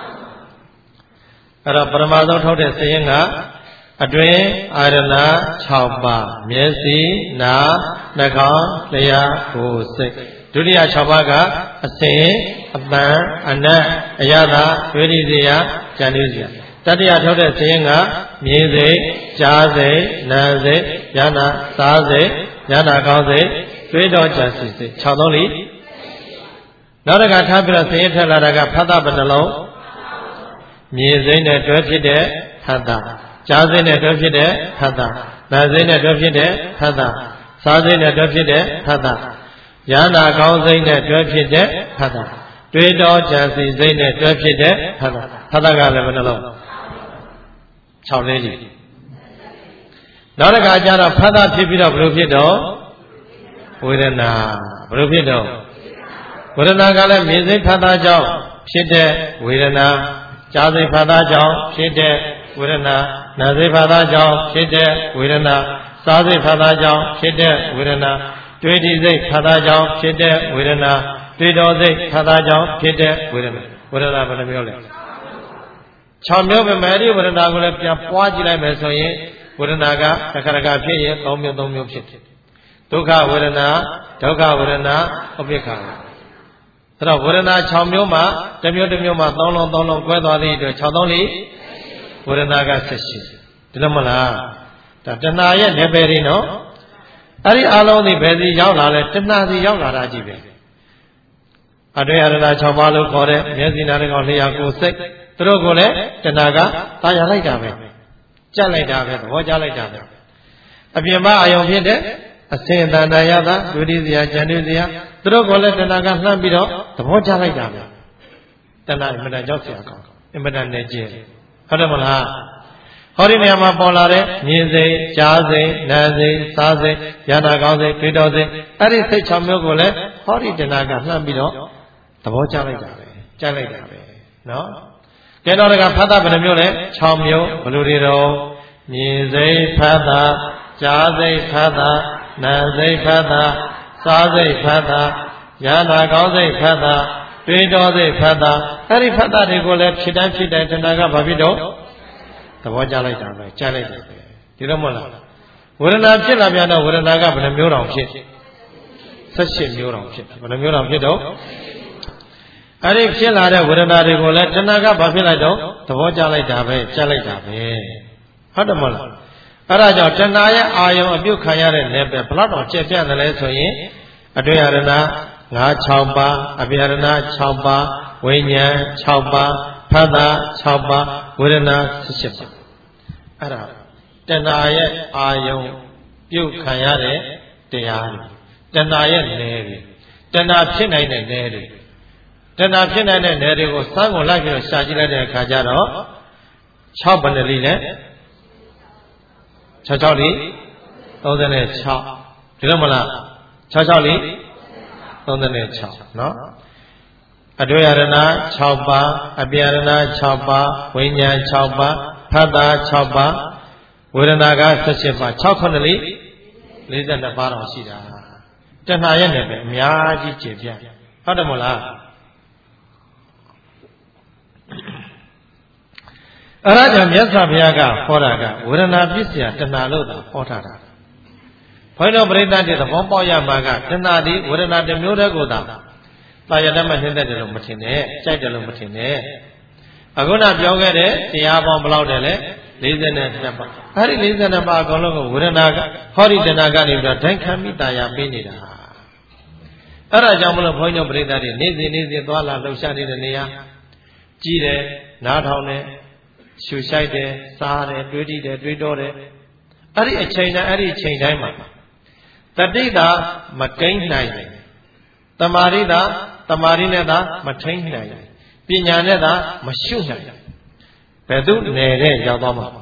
Paramado told us saying, Adwe, Irana, Chapa, Miesi, Na, Naga, Leya, Go Sick. Dudia Chabaga, a say, a man, a na, a yada, Vedizia, Januzia. Tadia told us saying, Miese, Jaze, Naze, Yana, Saze, Yana Gaze, Vedo Justice, Chadoli. Naraga Tabra say, Laraga Pada Banalo, Miese, Dirty, Hada. Jazin at Dopide, Hada. Nazin at Dopide, Hada. Sazin at Dopide, Hada. Yana Gauzin at Dopide, Hada. Tweedo Jazzy Zain at Dopide, Hada. Hadaga Levanalo. Chowlady. Naraga Jara Pada Tipida Brupido. Widana. Brupido. Widana Gala Music Pada Jow. Shide, Widana. Jazzy Pada Jow. Shide. Virana, Nazi Pada Jow, Shide, Virana, Sazi Pada Jow, Shide, Virana, 28 Pada Jow, Shide, Virana, 3 Pada Jow, Shide, Virana, Virana Panamule. Chamyo Mary, Virana will be a Pajila Mesoye, Viranaga, Takaraga, Tomio Pit. Dukkha Vedana, Dukkha Vedana, Upekha. So Vedana Chamyoma, Temyoma, Dolon, Guadali, Chadoli, Vedanaga Seshi. Dilamala. Tanaya Neberino. Ari alone the Bedi Yala, Tanazi Yala Rajibe. Adriana Chamalu Kore, Yazina Liaku Sek, Trogole, Tanaga, Tayalaitabe. Jalaitabe, Wajalaitabe. Abiyama Ayomide, a saint Nayada, Budizia, Januzia, Trogole, Tanaga Lambido, the Wajalaitabe. Tana Imadajosia, Imadan Hadamala. Horinama Polare, Nize, Jaze, Naze, Saze, Yanagaze, Pidoze, Ari Sechamogole, Hori Denaga Lambido, the Wajalaitabe. No? Genoraga Pada Benamule, Chamyo, Blurido, Nize Pada, Jaze Pada, Naze Pada, Saze Pada, Yanagaze Pada, Pidoze Pada, Ari Pada Regole, Chidan Tenaga Babido. The Wajalaitabe, Jalaitabe. Diramola. Urana Pilla Viana, Uranaga, and a mural ship. Such a mural ship. When a mural widow. Ari Pilla, Urana Regole, Tanaga, Babilado, the Wajalaitabe, Jalaitabe. Hadamola. Araja, Tanaya, I am a Bukaya and Nebe, Blood of Chetia and the Lesoye, Adriana, Na Chauba, Abiarana, Chauba, Wenya, Chauba, Pada, Chauba, Vedana, Sishipa. Ara, Tanaya, Ayom, Bukayare, Diari, Tanaya, Neri, Tanapina and Neri. Tanapina and Neri was some like Sajila and Kajaro, Chaubaneline, Chachali, Odane Chau, Tiramala, Chachali, Odane Chau, no? Adriana Chauba, Abiarana Chauba, Wenya Chauba, Pada Chauba, Vedanaga Sashipa, Chaukonali, listen the bar of Sida. Tanaya, Miyaji Chipia, Hadamola Araja Yasabiaga, Foraga, Vedana Visia, Tanaloda, Potara. Point of Breda, the Pompoya Maga, Tanadi, Vedana de Muragoda. Tayadama hinted the Matine, Chidal Matine. Agona Biogade, the Abon Blaudele, listen and Napa. Harry listen about Gologo, Uranaga, Hori the Nagani, the Tankamita Binida. Arajamula point of Breda, Nizi, Dwala, Lushani, the Nia, Gide, Nadhone, Suicide, Sare, Duty, the Dridore. Ari a China, Ari China. The data, McCain Night. Tamarida, Tamarineda, Matrain, Pinyaneda, Mashuna. Pedu Nere Yabama.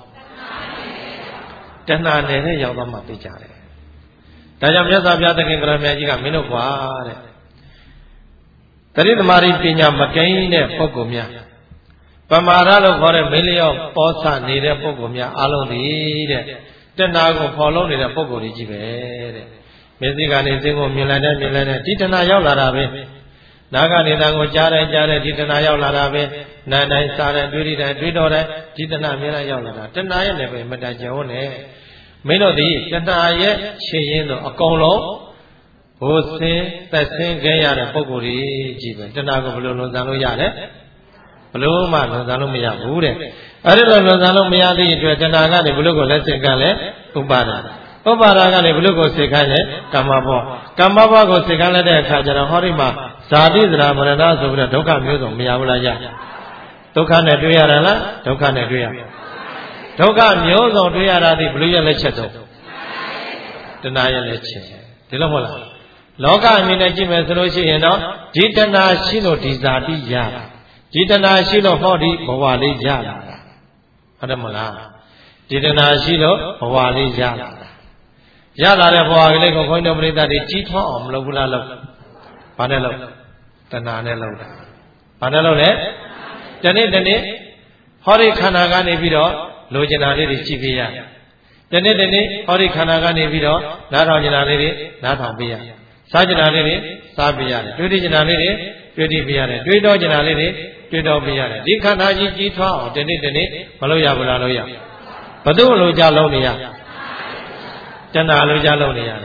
Tana Nere Yabama Pichare. Tajamasa Yataki Gramagica Minopare. Tari the Mari Pina Macaine, Pogumia. Pamaralo for a million Posa needed Pogumia, Alon the Tenago follow the Pogorigive. Mesigani Singo Milana, Titana Yolarabe. Naga Nidango Jara, Titana Yolarabe, Nana Sara, Dudore, Titana Mira Yolara, Tenaya never Medajone. Meno di, Tenaya, Cheyendo, a colo, who say that same Gaya Poguri, Jiba, Tenago Lozano Yare, Bluma, Lozano Mia, Bude. Arilo Lozano Mia, the Tenaga, the Bulugo, let's gale, Ubada. Obaraga ne bulugo sekane kamabo go sekane de khajara horima zadidra marana sobra dukha myo so maya bula ya dukha ne dwey yara la dukha ne dwey ya dukha myo so dwey yara di bulu ya let chet so tanaya let chet di lo mo la loka ami ne jit me so lo shi yin do di tana shi lo di zati ya di tana shi lo ho di bawa le ya la hoda mo la di tana shi lo bawa le ya la Yala Boy, Coin of Breda, the cheat home, Logula, Panelo, Tananelo, Panelone, Dene, Hori Kanagani Vido, Lojanari Chivia. Dene, Hori Kanagani Vido, Narajanari, Natambia. Sajanari, Sabia, Judijanari, Judibia, Judojanari, Judobia, Dikanaji Jita, Dene, Maloya Bulaloya. Padu Lojalonia. Jana Lojalonia.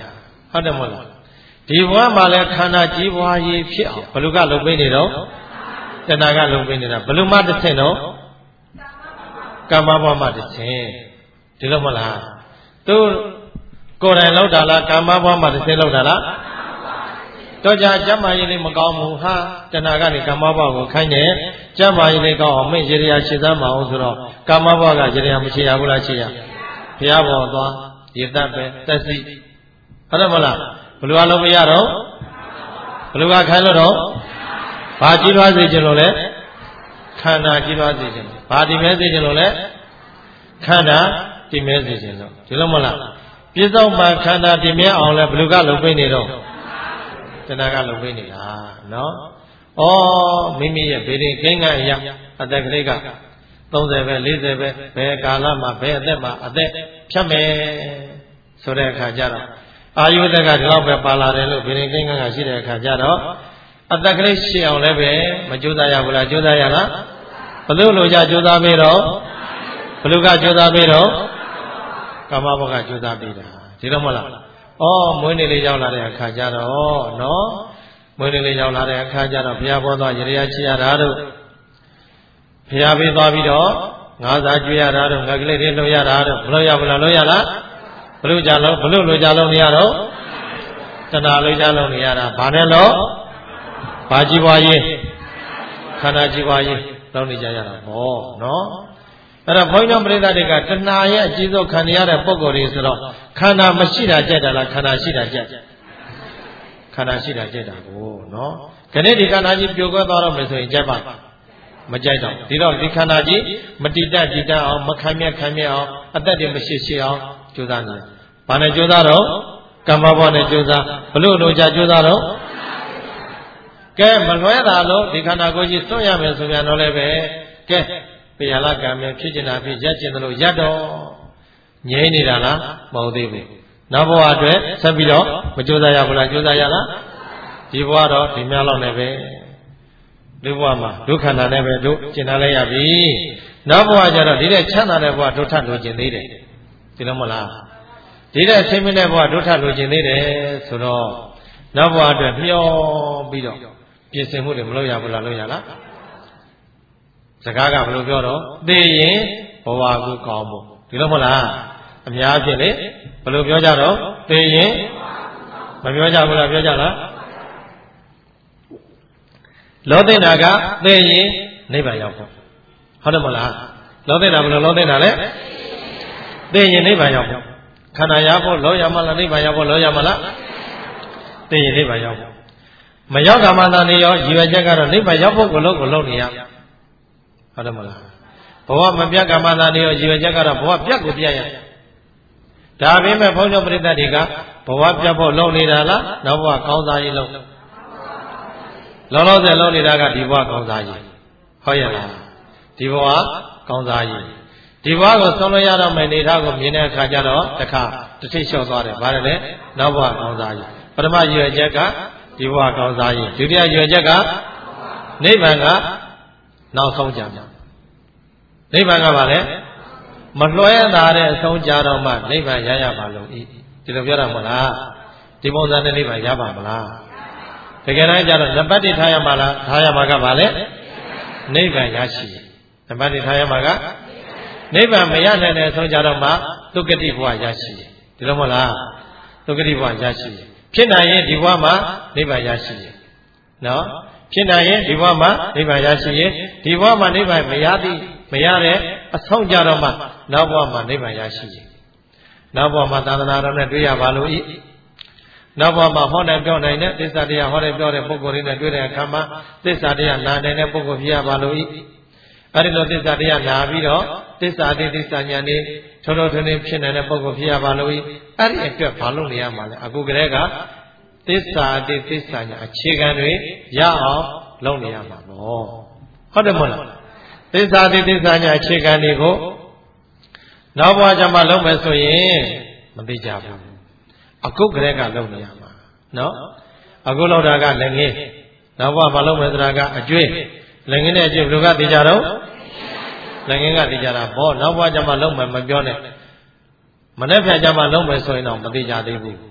ဟုတ်တယ်မဟုတ်လားဒီဘဝမှာလည်းခန္ဓာကြီးပွားရေးဖြစ်အောင်ဘလူကလုံပေးနေတော့တဏှာကလုံပေးနေတာဘလူမတစ်ဆင့်တော့ကမ္မဘဝမှာတစ်ဆင့်ဒီလိုမဟုတ်လားသူကိုယ်တိုင်လောက်တာလားကမ္မဘဝမှာတစ်ဆင့်လောက်တာလားတော့ကြကျမ်းမာရေးလေးမကောင်းဘူးဟာတဏှာကနေကမ္မဘဝကိုခိုင်းတယ်ကျမ်းမာရေးလေးကောင်းအောင်မင်းရေရာရှင်းသားမအောင်ဆိုတော့ကမ္မဘဝကရေရာမရှိရဘူးလားရှိရဘုရားဘောသွားရေတတ်ပဲတက်စီဟုတ်တယ်မလားဘလူကလုံးမရတော့ဘလူကခိုင်းလို့တော့ဘာကြီးသွားစေခြင်းလို့လဲခန္ဓာကြီးသွားစေခြင်းဘာတည်မဲစေခြင်းလို့လဲခန္ဓာတည်မဲစေခြင်းလို့ဒီလိုမလားပြစ္ဆုတ်မှခန္ဓာတည်မဲအောင်လဲဘလူကလုံးပေးနေတော့တဏှာကလုံးပေးနေတာနော်ဩမိမိရဲ့ဗေဒင်ကိန်းကအရာအသက်ကလေးက30ပဲ40ပဲဘယ်ကာလမှာဘယ်အသက်မှာအသက်ဖြတ်မယ်ဆိုတဲ့အခါကျတော့အာယုတက်ကဒီလောက်ပဲပါလာတယ်လို့ဗေဒင်ကိန်းကရှိတဲ့အခါကျတော့အသက်ကလေးရှင်းအောင်လည်းပဲမကြိုးစားရဘူးလားကြိုးစားရလားဘလို့လိုကြကြိုးစားပြီးတော့ဘလူကကြိုးစားပြီးတော့ကာမဘဝကကြိုးစားပြီးတာဒီတော့မဟုတ်လားမွေးနေ့လေးရောက်လာတဲ့အခါကျတော့နော်မွေးနေ့လေးရောက်လာတဲ့အခါကျတော့ဘုရားဘောသွားရေရချရတာတို့ဘုရားပေးသွားပြီးတော့ငါးစားကျွေးရတာတို့ငါကလေးတွေလှုပ်ရတာတို့ဘလို့ရဘလားလို့ရလားဘလို့ကြလုံးဘလို့လိုကြလုံးနေရတော့တဏှာလိုကြလုံးနေရတာဘာနဲ့လို့ဘာကြီးပွားရေးခန္ဓာကြီးပွားရေးလုံးနေကြရတာဟောနော်အဲ့တော့ဘုန်းကြီးတို့ပြိဿတွေကတဏှာရဲ့အကြီးဆုံးခံရတဲ့ပုံကိုယ်တွေဆိုတော့ခန္ဓာမရှိတာကြက်တာလားခန္ဓာရှိတာကြက်ခန္ဓာရှိတာကြက်တာကိုနော်ခဏဒီခန္ဓာကြီးပြိုကွဲသွားတော့မယ်ဆိုရင်ကြက်ပါမကြိုက်တော့ဒီတော့ဒီခန္ဓာကြီးမတိတတ်ကြည်တတ်အောင်မခံမြတ်အောင်အသက်တွေမရှိအောင်ကြိုးစားနေဘာနဲ့ကြိုးစားတော့ကမ္မဘောနဲ့ကြိုးစားဘလို့လိုကြကြိုးစားတော့ကဲမလွဲတာလို့ဒီခန္ဓာကိုယ်ကြီးစွန့်ရမယ်ဆိုပြန်တော့လည်းပဲကဲပိယလကံမယ်ဖြစ်ကျင်တာဖြစ်ရက်ကျင်တယ်လို့ရက်တော့ငြိမ့်နေတာလားမဟုတ်သေးဘူးနောက်ဘဝအတွက်ဆက်ပြီးတော့မကြိုးစားရဘူးလားကြိုးစားရလားဒီဘဝတော့ဒီများလောက်နဲ့ပဲဒီဘဝမှာဒုက္ခန္တာနဲ့ပဲတို့ကျင်လာလိုက်ရပြီနောက်ဘဝကျတော့ဒီတဲ့ချမ်းသာတဲ့ဘဝဒုထလိုချင်သေးတယ်ဒီလိုမဟုတ်လားဒီတဲ့ဆင်းရဲတဲ့ဘဝဒုထလိုချင်သေးတယ်ဆိုတော့နောက်ဘဝအတွက်မျောပြီးတော့ပြင်ဆင်မှုတွေမလုပ်ရဘူးလားလုပ်ရလားစကားကဘယ်လိုပြောတော့သိရင်ဘဝကိုကောင်းဖို့ဒီလိုမဟုတ်လားအများဖြင့်လေဘယ်လိုပြောကြတော့သိရင်မပြောကြဘူးလားပြောကြလားလောသိတာကသိရင်နိဗ္ဗာန်ရောက်ဖို့ဟုတ်တယ်မလားလောသိတာဘယ်လိုလောသိတာလဲသိရင်နိဗ္ဗာန်ရောက်ဖို့ခန္ဓာရဖို့လောရမလားနိဗ္ဗာန်ရောက်ဖို့လောရမလားသိရင်နိဗ္ဗာန်ရောက်ဖို့မရောက်ကမှသာနေရောရည်ရွယ်ချက်ကတော့နိဗ္ဗာန်ရောက်ဖို့ကိုလုံးနေရဟုတ်တယ်မလားဘဝမပြတ်ကမှသာနေရောရည်ရွယ်ချက်ကတော့ဘဝပြတ်ကိုပြတ်ရဒါပေမဲ့ဘုန်းကြီးပရိသတ်တွေကဘဝပြတ်ဖို့လုံးနေတာလားနောက်ဘဝကောင်းစားရေးလုံးလောလောဆယ်လုံးနေတာကဒီဘဝကောင်းစားရေးဟုတ်ရဲ့လားဒီဘဝကောင်းစားရေးဒီဘဝကိုဆုံးလို့ရတော့မယ်နေသားကိုမြင်တဲ့အခါကျတော့တစ်ခါတစ်ထိပ်လျှော့သွားတယ်ဗါတယ်လေနောက်ဘဝကောင်းစားရေးပထမရည်ရွယ်ချက်ကဒီဘဝကောင်းစားရေးဒုတိယရည်ရွယ်ချက်ကနိဗ္ဗာန်ကနောက်ဆုံးကြမှာနိဗ္ဗာန်ကဘာလဲမလွှဲတာတဲ့အဆုံးကြတော့မှနိဗ္ဗာန်ရပါလို့ဤဒီလိုပြောတာမဟုတ်လားဒီပုံစံနဲ့နိဗ္ဗာန်ရပါမလားတကယ်တမ်းကျတော့နံပါတ်1ထားရမှာလားထားရမှာကဘာလဲနိဗ္ဗာန်ရရှိနံပါတ်1ထားရမှာကနိဗ္ဗာန်မရနိုင်တဲ့အဆုံးကြတော့မှဒုက္ခတိဘဝရရှိဒီလိုမဟုတ်လားဒုက္ခတိဘဝရရှိဖြစ်နိုင်ရင်ဒီဘဝမှာနိဗ္ဗာန်ရရှိနော်ဖြစ်နိုင်ရင်ဒီဘဝမှာနိဗ္ဗာန်ရရှိရင်ဒီဘဝမှာနိဗ္ဗာန်မရတဲ့အဆုံးကြတော့မှနောက်ဘဝမှာနိဗ္ဗာန်ရရှိရင်နောက်ဘဝမှာသာသနာတော်နဲ့တွေ့ရပါလို့ဤနောက်ဘဝမှာဟောနိုင်ပြောနိုင်တဲ့သစ္စာတရားဟောတဲ့ပြောတဲ့ပုဂ္ဂိုလ်တွေနဲ့တွေ့တဲ့အခါမှာသစ္စာတရားနာနိုင်တဲ့ပုဂ္ဂိုလ်ဖြစ်ရပါလို့ဤအဲဒီလိုသစ္စာတရားနာပြီးတော့သစ္စာတိသစ္စာဉာဏ်นี่ထောထောထင်းထင်းဖြစ်နေတဲ့ပုဂ္ဂိုလ်ဖြစ်ရပါလို့ဤအဲ့ဒီအတွက်ဘာလို့နေရမှာလဲအခုကလေးကသစ္စာတိသစ္စာဉာဏ်အခြေခံတွေရအောင်လုပ်နေရမှာပေါ့ဟုတ်တယ်မဟုတ်လားသစ္စာတိသစ္စာဉာဏ်အခြေခံတွေကိုနောက်ဘဝကျမှလုပ်မယ်ဆိုရင်မသိကြဘူးအခုကလေးကလုပ်နေရမှာနော်အခုလောက်တာကလည်းငင်းနောက်ဘဝမလုပ်မယ်ဆိုတာကအကျွေးလည်းငင်းတဲ့အကျွေးဘယ်လိုကသိကြတော့လည်းငင်းကသိကြတာဘောနောက်ဘဝကျမှလုပ်မယ်မပြောနဲ့မနေ့ဖြန်ကျမှလုပ်မယ်ဆိုရင်တော့မသိကြသေးဘူးဟ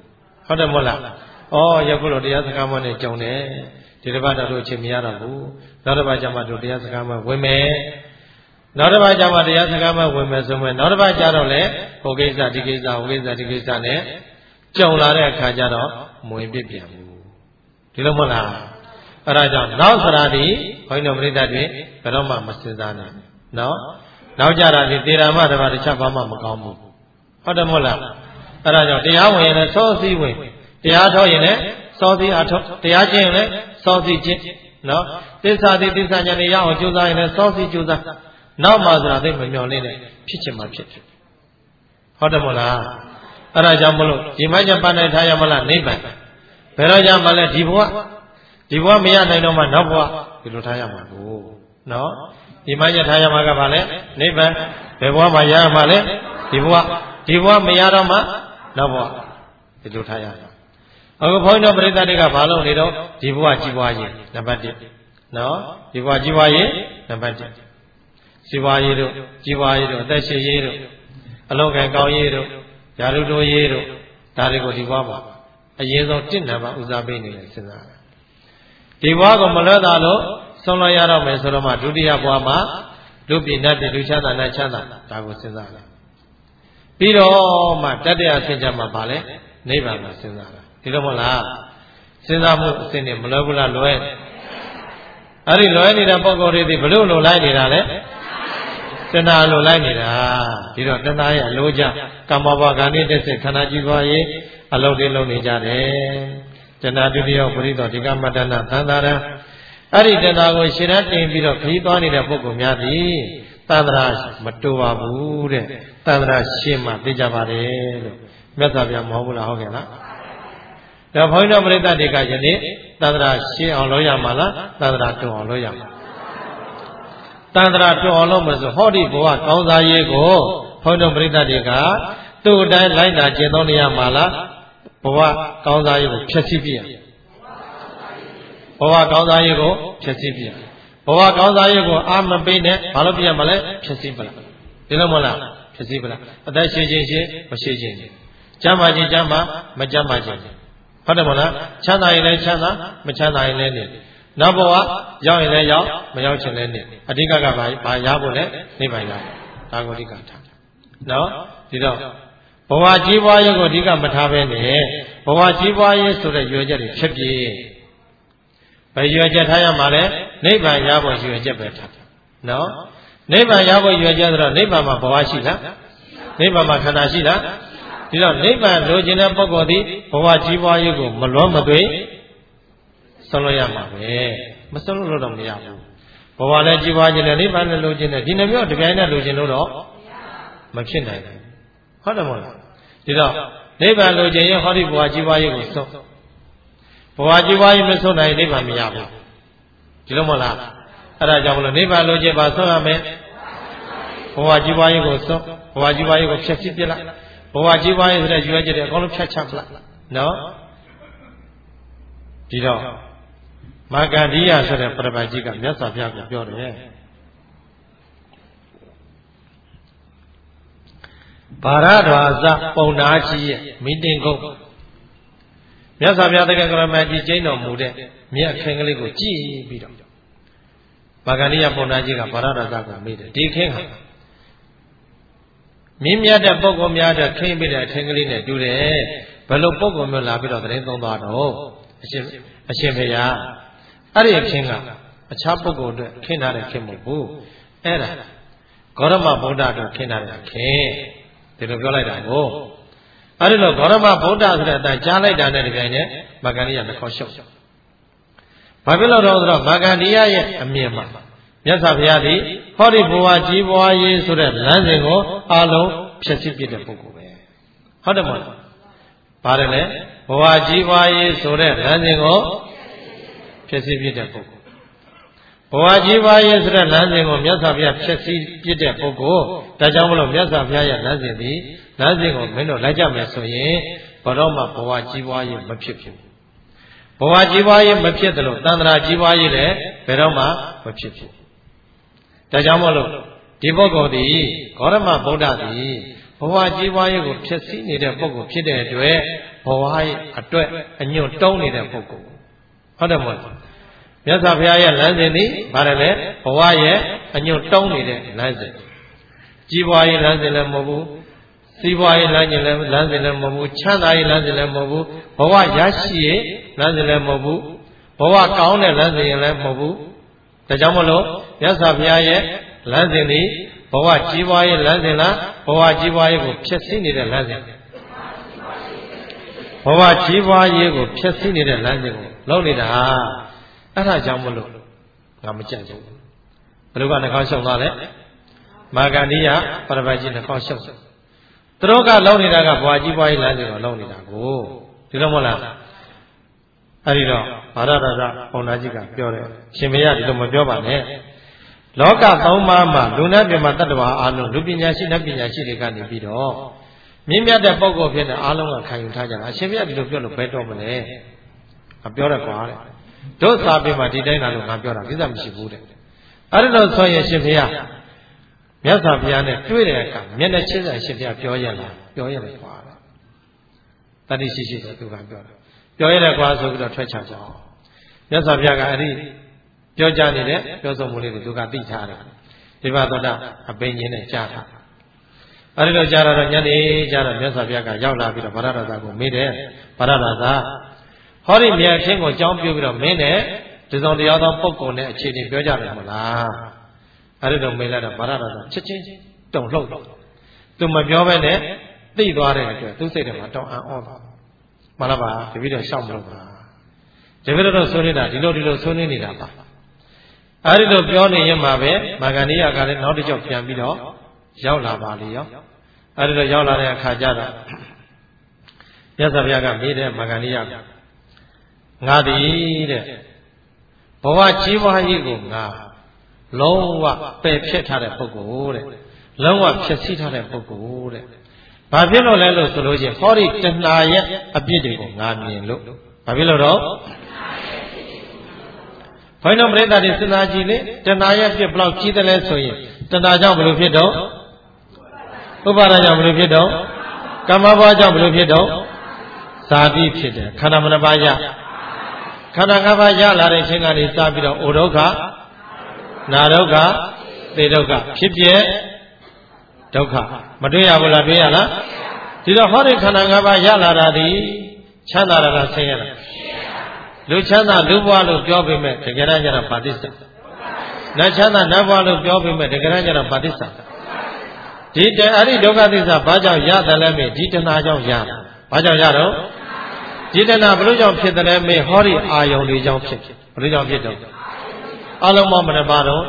ဟုတ်တယ်မဟုတ်လားယခုလိုတရားစကားမနဲ့ကြုံတယ်ဒီတစ်ပတ်တော့အချိန်မရတော့ဘူးနောက်တစ်ပတ်ကျမှတို့တရားစကားမဝင်မယ်နောက်တစ်ပတ်ကျမှတရားစကားမဝင်မယ်ဆိုမှနောက်တစ်ပတ်ကျတော့လေဟိုကိစ္စဒီကိစ္စဟိုကိစ္စဒီကိစ္စနဲ့ကြုံလာတဲ့အခါကျတော့မဝင်ပြပြန်ဘူးဒီလိုမဟုတ်လားအဲ့ဒါကြောင့်နောက်စရာဒီဘုန်းကြီးတို့ပြိဿတွေဘယ်တော့မှမစဉ်းစားနိုင်နော်နောက်ကြတာဒီသေရမတပါးတစ်ချက်ဘာမှမကောင်းဘူးဟုတ်တယ်မဟုတ်လားအဲ့ဒါကြောင့်တရားဝင်ရင်လည်းစောစီးဝင်တရားထောက်ရင်လည်းစောစီးအထောက်တရားကျင့်ရင်လည်းစောစီးကျင့်နော်သစ္စာတိသစ္စာဉာဏ်ရအောင်ကြိုးစားရင်လည်းစောစီးကြိုးစားနောက်မှဆိုတာသိမမျှော်လင့်နဲ့ဖြစ်ချင်မှဖြစ်တယ်ဟုတ်တယ်မဟုတ်လားအဲ့ဒါကြောင့်မလို့ဒီမိုက်ချက်ပတ်နိုင်ထားရမလားနိဗ္ဗာန်ဘယ်တော့ကြမှာလဲဒီဘဝမရနိုင်တော့မှနောက်ဘဝဒီလိုထားရမှာကိုနော်ဒီမိုက်ချက်ထားရမှာကဘာလဲနိဗ္ဗာန်ဘယ်ဘဝမှာရမှာလဲဒီဘဝမရတော့မှနောက်ဘဝဒီလိုထားရမှာအခုဘုန်းကြီးတို့ပရိသတ်တွေကဘာလို့နေတော့ဒီဘဝကြီးပွားရေးနံပါတ်1နော်ဒီဘဝကြီးပွားရေးနံပါတ်1စီပွားရေးတို့ကြီးပွားရေးတို့အသက်ရှင်ရေးတို့အလုံးခံကောင်းရေးတို့ယာရုတိုးရေးတို့ဒါတွေကိုဒီဘဝမှာအရင်ဆုံး1နံပါတ်ဦးစားပေးနေတယ်စဉ်းစားဒီဘဝကိုမလွတ်တာလို့ဆုံးလွှတ်ရတော့မယ်ဆိုတော့မှဒုတိယဘဝမှာလူပြည်နတ်ပြည်လူချမ်းသာနတ်ချမ်းသာဒါကိုစဉ်းစားတယ်ပြီးတော့မှတတိယအဆင့်ကျမှပါလဲနိဗ္ဗာန်ကိုစဉ်းစားတာဒီလိုမဟုတ်လားစဉ်းစားမှုအစဉ်နဲ့မလွယ်ဘူးလားလွယ်အဲ့ဒီလွယ်နေတဲ့ပုံကိုယ်တွေဘလို့လိုလိုက်နေတာလဲတဏှာလိုလိုက်နေတာဒီတော့တဏှာရဲ့အလိုကြကာမဘဝဂာနိတက်စိတ်ခန္ဓာကြီးပွားရေးအလုံးတွေလုံးနေကြတယ်တဏှာဒုတိယပရိသောဒီကမတ္တနာသံသာရအဲ့ဒီတဏှာကိုရှင်းတတ်တင်ပြီးတော့ခရီးသွားနေတဲ့ပုဂ္ဂိုလ်များသည်သန္တရာမတူပါဘူးတဲ့သန္တရာရှင်းမှသိကြပါတယ်လို့မြတ်စွာဘုရားမဟုတ်ဘူးလားဟုတ်ကဲ့လားဒါဘုန်းကြီးတို့ပြိဿတွေကယနေ့သန္တရာရှင်းအောင်လုပ်ရမှာလားသန္တရာတူအောင်လုပ်ရမှာသန္တရာတူအောင်လုပ်မယ်ဆိုဟောဒီဘဝကောင်းစားရေးကိုဘုန်းကြီးတို့ပြိဿတွေကသူ့အတိုင်းလိုက်တာကျင့်သုံးနေရမှာလားဘဝကောင်းစားရေးကိုဖြည့်ဆည်းပြရဘဝကောင်းစားရေးကိုဖြည့်ဆည်းပြရဘဝကောင်းစားရေးကိုအာမပေးနဲ့ဘာလို့ပြရမလဲဖြည့်ဆည်းပလားဒီလိုမဟုတ်လားဖြည့်ဆည်းပလားအသက်ရှင်ခြင်းရှင်မရှိခြင်းကျမ်းမာခြင်းကျမ်းမာမကျမ်းမာခြင်းဟုတ်တယ်မဟုတ်လားချမ်းသာရင်လည်းချမ်းသာမချမ်းသာရင်လည်းနေနောက်ဘဝရောက်ရင်လည်းရောက်မရောက်ချင်လည်းနေအဓိကကဘာရဖို့လဲနိဗ္ဗာန်ရဒါကိုအဓိကထားနော်ဒီတော့ဘဝကြီးပွားရေးကိုအဓိကမထားဘဲနဲ့ဘဝကြီးပွားရေးဆိုတဲ့ရွယ်ချက်တွေဖြစ်ပြေဘယ်ရွယ်ချက်ထားရမှာလဲနိဗ္ဗာန်ရဖို့ရွယ်ချက်ပဲထားနော်နိဗ္ဗာန်ရဖို့ရွယ်ချက်ဆိုတော့နိဗ္ဗာန်မှာဘဝရှိလားနိဗ္ဗာန်မှာခန္ဓာရှိလားဒီတော့နိဗ္ဗာန်လိုချင်တဲ့ပုဂ္ဂိုလ်သည်ဘဝကြီးပွားရေးကိုမလွန်မသွေဆုံးလို့ရမှာပဲမဆုံးလို့တော့မရဘူးဘဝလည်းကြီးပွားခြင်းနဲ့နိဗ္ဗာန်လည်းလိုချင်တယ်ဒီနှမျိုးတစ်ပြိုင်တည်းလိုချင်လို့တော့မဖြစ်နိုင်ဘူးဟုတ်တယ်မဟုတ်လားဒီတော့နိဗ္ဗာန်လိုချင်ရင်ဟောဒီဘဝကြီးပွားရေးကိုဆုံးဘဝကြီးပွားရေးမဆုံးနိုင်နိဗ္ဗာန်မရဘူးဒီလိုမဟုတ်လားအဲ့ဒါကြောင့်မလို့နိဗ္ဗာန်လိုချင်ပါဆုံးရမယ်ဘဝကြီးပွားရေးကိုဆုံးဘဝကြီးပွားရေးကိုဖြတ်ဖြစ်ပြလိုက်ဘဝကြီးပွားရေးဆိုတဲ့ရွေးချက်တွေအကုန်လုံးဖြတ်ချပလိုက်နော်ဒီတော့မာဂန္ဓိယဆိုတဲ့ပရပတ်ကြီးကမြတ်စွာဘုရားကပြောတယ်ဘာရဒွါဇပုံနာကြီးရဲ့မိတင်ကုတ်မြတ်စွာဘုရားတက္ကကရမကြီးကျင်းတော်မူတဲ့မြတ်ခင်ကလေးကိုကြည်ပြီးတော့မာဂန္ဓိယပုံနာကြီးကဘာရဒွါဇကိုမေးတယ်ဒီခင်ဟာမြင့်မြတ်တဲ့ပုဂ္ဂိုလ်များတဲ့ခင်းပြီးတဲ့ထင်ကလေးနဲ့တူတယ်ဘယ်လိုပုဂ္ဂိုလ်မျိုးလာပြီးတော့သတင်းသုံးသွားတော့အရှင်ဖေယားအဲ့ဒီခင်းကအခြားပုဂ္ဂိုလ်အတွက်ခင်းထားတဲ့ခင်းမဟုတ်ဘူးအဲ့ဒါဂေါရမဗုဒ္ဓအတွက်ခင်းထားတဲ့ခင်းဒီလိုပြောလိုက်တာကိုအဲ့ဒီလိုဂေါရမဗုဒ္ဓဆိုတဲ့အတိုင်းကြားလိုက်တာနဲ့ဒီတိုင်းနဲ့မာဂန္ဓိယနှခေါ်ရှုပ်ဘာဖြစ်လို့တော့ဆိုတော့မာဂန္ဓိယရဲ့အမြင်မှာမြတ်စွာဘုရားသည်ဟောဒီဘဝကြီးပွားရေးဆိုတဲ့လမ်းစဉ်ကိုအလုံးဖြည့်ဆည်းပြတဲ့ပုဂ္ဂိုလ်ပဲဟုတ်တယ်မဟုတ်လားပါတယ်လေဘဝကြီးပွားရေးဆိုတဲ့လမ်းစဉ်ကိုဖြည့်ဆည်းပြတဲ့ပုဂ္ဂိုလ်ဘဝကြီးပွားရေးဆိုတဲ့လမ်းစဉ်ကိုမြတ်စွာဘုရားဖြည့်ဆည်းပြတဲ့ပုဂ္ဂိုလ်ဒါကြောင့်မလို့မြတ်စွာဘုရားရဲ့လမ်းစဉ်သည်လမ်းစဉ်ကိုမင်းတို့လိုက်ကြမယ်ဆိုရင်ဘယ်တော့မှဘဝကြီးပွားရေးမဖြစ်ဘူးဘဝကြီးပွားရေးမဖြစ်တယ်လို့တန်ត្រာကြီးပွားရေးလည်းဘယ်တော့မှမဖြစ်ဘူးဒါကြောင့်မလို့ဒီပုဂ္ဂိုလ်သည်ဂေါရမဗုဒ္ဓသည်ဘဝကြီးပွားရေးကိုဖြစ်စည်းနေတဲ့ပုဂ္ဂိုလ်ဖြစ်တဲ့အတွက်ဘဘဝရဲ့အတွက်အညွတ်တုံးနေတဲ့ပုဂ္ဂိုလ်ဟုတ်တယ်မဟုတ်လားမြတ်စွာဘုရားရဲ့လမ်းစဉ်သည်ဘာလဲဘဝရဲ့အညွတ်တုံးနေတဲ့လမ်းစဉ်ကြီးပွားရေးလမ်းစဉ်လည်းမဟုတ်ဘူးစီးပွားရေးလမ်းစဉ်လည်းမဟုတ်ဘူးချမ်းသာရေးလမ်းစဉ်လည်းမဟုတ်ဘူးဘဝရရှိရေးလမ်းစဉ်လည်းမဟုတ်ဘူးဘဝကောင်းတဲ့လမ်းစဉ်လည်းမဟုတ်ဘူးဒါကြောင့်မလို့မြတ်စွာဘုရားရဲ့လမ်းစဉ်သည်ဘဝကြီးပွားရေးလမ်းစဉ်လားဘဝကြီးပွားရေးကိုဖျက်ဆီးနေတဲ့လမ်းစဉ်ဘဝကြီးပွားရေးကိုဖျက်ဆီးနေတဲ့လမ်းစဉ်ကိုလုပ်နေတာအဲ့ဒါကြောင့်မလို့ငါမကြိုက်ဘူးဘယ်လိုကနှာခေါင်းရှုံသွားလဲမာဂန္ဓိယပရပတ်ကြီးနှာခေါင်းရှုံသူတို့ကလုပ်နေတာကဘဝကြီးပွားရေးလမ်းစဉ်ကိုလုပ်နေတာကိုဒီလိုမဟုတ်လားအဲ့ဒီတော့ဘာရဒရဘုံသားကြီးကပြောတယ်ရှင်မရဒီလိုမပြောပါနဲ့လောကသုံးပါးမှာလူနဲ့ပြမတတ္တဝါအားလုံးလူပညာရှိနဲ့ပညာရှိတွေကနေပြီးတော့မြင့်မြတ်တဲ့ပုဂ္ဂိုလ်ဖြစ်တဲ့အားလုံးကခံယူထားကြတာအရှင်မြတ်ဒီလိုပြောလို့ဘယ်တော့မလဲပြောရကွာတဲ့တို့စာပေမှာဒီတိုင်းလာလို့ငါပြောတာကိစ္စမရှိဘူးတဲ့အဲ့ဒါလို့ဆိုရင်ရှင်ဘုရားမြတ်စွာဘုရားနဲ့တွေ့တဲ့အခါမျက်နှာချင်းဆိုင်ရှင်ဘုရားပြောရလားပြောရတယ်ကွာတဲ့တတိရှိရှိတော့သူကပြောတယ်ပြောရတယ်ကွာဆိုပြီးတော့ထွက်ချကြအောင်မြတ်စွာဘုရားကအဲ့ဒီပြောကြနေတဲ့ပြောဆိုမှုလေးတွေသူကသိထားတယ်ဒီဘသောတာအပိညာဉ်နဲ့ကြားတာအဲ့ဒီတော့ကြားတော့ညနေကြားတော့မြတ်စွာဘုရားကရောက်လာပြီးတော့ဗရဒသာကိုမေးတယ်ဗရဒသာဟောဒီမြတ်ချင်းကိုအကြောင်းပြုပြီးတော့မင်းနဲ့ဒီဆောင်တရားသောပုဂ္ဂိုလ်နဲ့အခြေအနေပြောကြတယ်မလားအဲ့ဒီတော့မေးလိုက်တော့ဗရဒသာချက်ချင်းတုံလှုပ်တော့သူမပြောဘဲနဲ့သိသွားတဲ့အတွက်သူစိတ်ထဲမှာတောင်းအံ့ဩသွားမှန်လားပါတပည့်တော်ရှောက်မလို့ပါတပည့်တော်ဆွေးနေတာဒီလိုဆွေးနေတာပါအဲ့ဒီလိုပြောနေရင်မှာပဲမာဂန္ဓိယကလည်းနောက်တစ်ကြောက်ပြန်ပြီးတော့ရောက်လာပါလေရောအဲ့ဒီလိုရောက်လာတဲ့အခါကျတော့မြတ်စွာဘုရားကမေးတယ်မာဂန္ဓိယကငါသည်တဲ့ဘဝကြီးပွားရေးကိုငါလုံးဝပယ်ဖြတ်ထားတဲ့ပုဂ္ဂိုလ်တဲ့လုံးဝဖျက်ဆီးထားတဲ့ပုဂ္ဂိုလ်တဲ့ဘာဖြစ်လို့လဲလို့ဆိုလို့ချင်းဟောဒီတဏှာရဲ့အပြစ်တွေကိုငါမြင်လို့ဘာဖြစ်လို့တော့ဘိုင်းတော်ပရိသတ်တွေစဉ်းစားကြည့်လေတဏှာရဲ့ပြစ်ဘလောက်ကြီးတယ်လဲဆိုရင်တဏှာကြောင့်ဘယ်လိုဖြစ်တော့ဥပါဒကြောင့်ဘယ်လိုဖြစ်တော့ကမ္မဘဝကြောင့်ဘယ်လိုဖြစ်တော့ဇာတိဖြစ်တယ်ခန္ဓာမနပါရခန္ဓာ၅ပါးရလာတဲ့ချင်းကနေစပြီးတော့ဩဒုက္ခနာဒုက္ခသေဒုက္ခဖြစ်ပြဒုက္ခမတွေ့ရဘူးလားတွေ့ရလားဒီတော့ဟောဒီခန္ဓာ၅ပါးရလာတာဒီချမ်းသာတာလားဆင်းရဲတာလူချမ်းသာလူဘဝလို့ပြောပေမဲ့တကယ်တမ်းကျတော့ပါတိစ္ဆာနတ်ချမ်းသာနတ်ဘဝလို့ပြောပေမဲ့တကယ်တမ်းကျတော့ပါတိစ္ဆာဒီအဲ့ဒီဒုက္ခသစ္စာဘာကြောင့်ရတယ်လဲမေးဒီတဏှာကြောင့်ရတာဘာကြောင့်ရတော့ဒီတဏှာဘယ်လိုကြောင့်ဖြစ်တယ်မေးဟောဒီအာယုန်တွေကြောင့်ဖြစ်ဘယ်လိုကြောင့်ဖြစ်တော့အလုံးမမနှပါတော့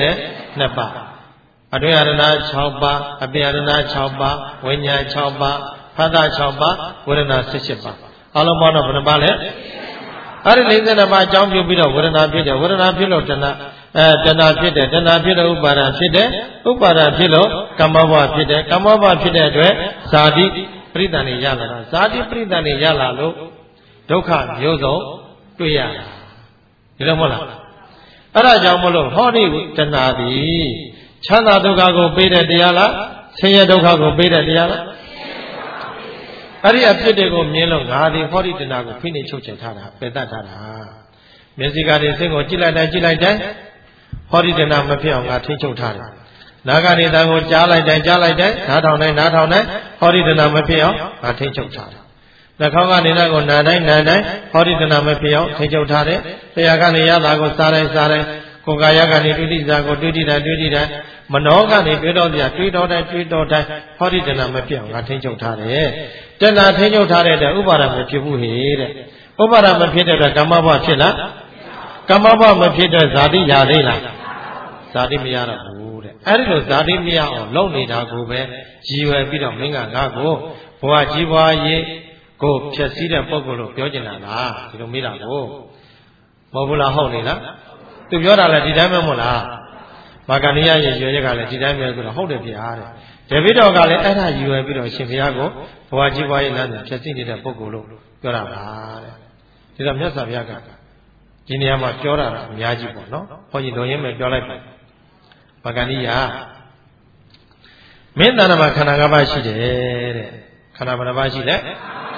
42ပါးအတွင်းအရဏ6ပါးအပြင်အရဏ6ပါးဝိညာဉ်6ပါးဖသ6ပါးဝေဒနာ18ပါးအလုံးမတော့ဘယ်နှပါလဲအဲ့ဒီ42ပါးအကြောင်းပြုပြီးတော့ဝေဒနာဖြစ်တယ်ဝေဒနာဖြစ်လို့တဏှာဖြစ်တယ်တဏှာဖြစ်လို့ဥပါဒာဖြစ်တယ်ဥပါဒာဖြစ်လို့ကမ္မဘဝဖြစ်တယ်ကမ္မဘဝဖြစ်တဲ့အတွက်ဇာတိပရိသန်နေရလာတာဇာတိပရိသန်နေရလာလို့ဒုက္ခမျိုးစုံတွေ့ရတာဒီလိုမဟုတ်လားအဲ့ဒါကြောင့်မလို့ဟောဒီတဏှာသည်ချမ်းသာဒုက္ခကိုပေးတဲ့တရားလားဆင်းရဲဒုက္ခကိုပေးတဲ့တရားလားအဲ့ဒီအဖြစ်တွေကိုမြင်လို့ငါဒီဟောဒီတဏှာကိုဖိနှိပ်ချုပ်ချယ်ထားတာပယ်တတ်ထားတာမျက်စိကနေစိတ်ကိုကြည့်လိုက်တိုင်းဟောဒီတဏှာမဖြစ်အောင်ငါထိချုပ်ထားတယ်နာကနေတန်ကိုကြားလိုက်တိုင်းနားထောင်တိုင်းဟောဒီတဏှာမဖြစ်အောင်ငါထိချုပ်ထားတယ်နှာခေါင်းကနေနားကိုနားတိုင်းဟောဒီတဏှာမဖြစ်အောင်ထိချုပ်ထားတယ်တရားကနေရတာကိုစားတိုင်းကိုယ်ကာယကနေတွေ့တိစားကိုတွေ့တိတိုင်းမနောကနေတွေ့တော့တရားတွေ့တော့တိုင်းဟောဒီတဏှာမဖြစ်အောင်ငါထိချုပ်ထားတယ်တဏှာထိချုပ်ထားတဲ့ဥပါဒမဖြစ်ဘူးဟေတဲ့ဥပါဒမဖြစ်တဲ့ကမ္မဘဝဖြစ်လားကမ္မဘဝမဖြစ်တဲ့ဇာတိရသေးလားဇာတိမရတော့ဘူးတဲ့အဲ့ဒီလိုဇာတိမရအောင်လုပ်နေတာကိုပဲရည်ရွယ်ပြီးတော့မင်းကငါ့ကိုဘဝကြီးပွားရေးကိုဖြည့်ဆည်းတဲ့ပုဂ္ဂိုလ်လို့ပြောကျင်တာလားဒီလိုမေးတာကိုမဟုတ်ဘူးလားဟုတ်နေလားသူပြောတာလည်းဒီတိုင်းပဲမဟုတ်လားမာဂန္ဓိယရဲ့ရွယ်ရက်ကလည်းဒီတိုင်းပဲဆိုတော့ဟုတ်တယ်ဗျာတဲ့တပည့်တော်ကလည်းအဲ့ဒါရည်ရွယ်ပြီးတော့ရှင်ဘုရားကိုဘဝကြီးပွားရေးလမ်းနဲ့ဖြည့်ဆည်းနေတဲ့ပုဂ္ဂိုလ်လို့ပြောတာပါတဲ့ဒီတော့မြတ်စွာဘုရားကဒီနေရာမှာပြောတာအများကြီးပေါ့နော်ဘုန်းကြီးတော်ရင်းမဲ့ပြောလိုက်ပါမာဂန္ဓိယမင်းတဏ္ဍမှာခန္ဓာ၅ပါးရှိတယ်တဲ့ခန္ဓာဘယ်နှပါးရှိလဲ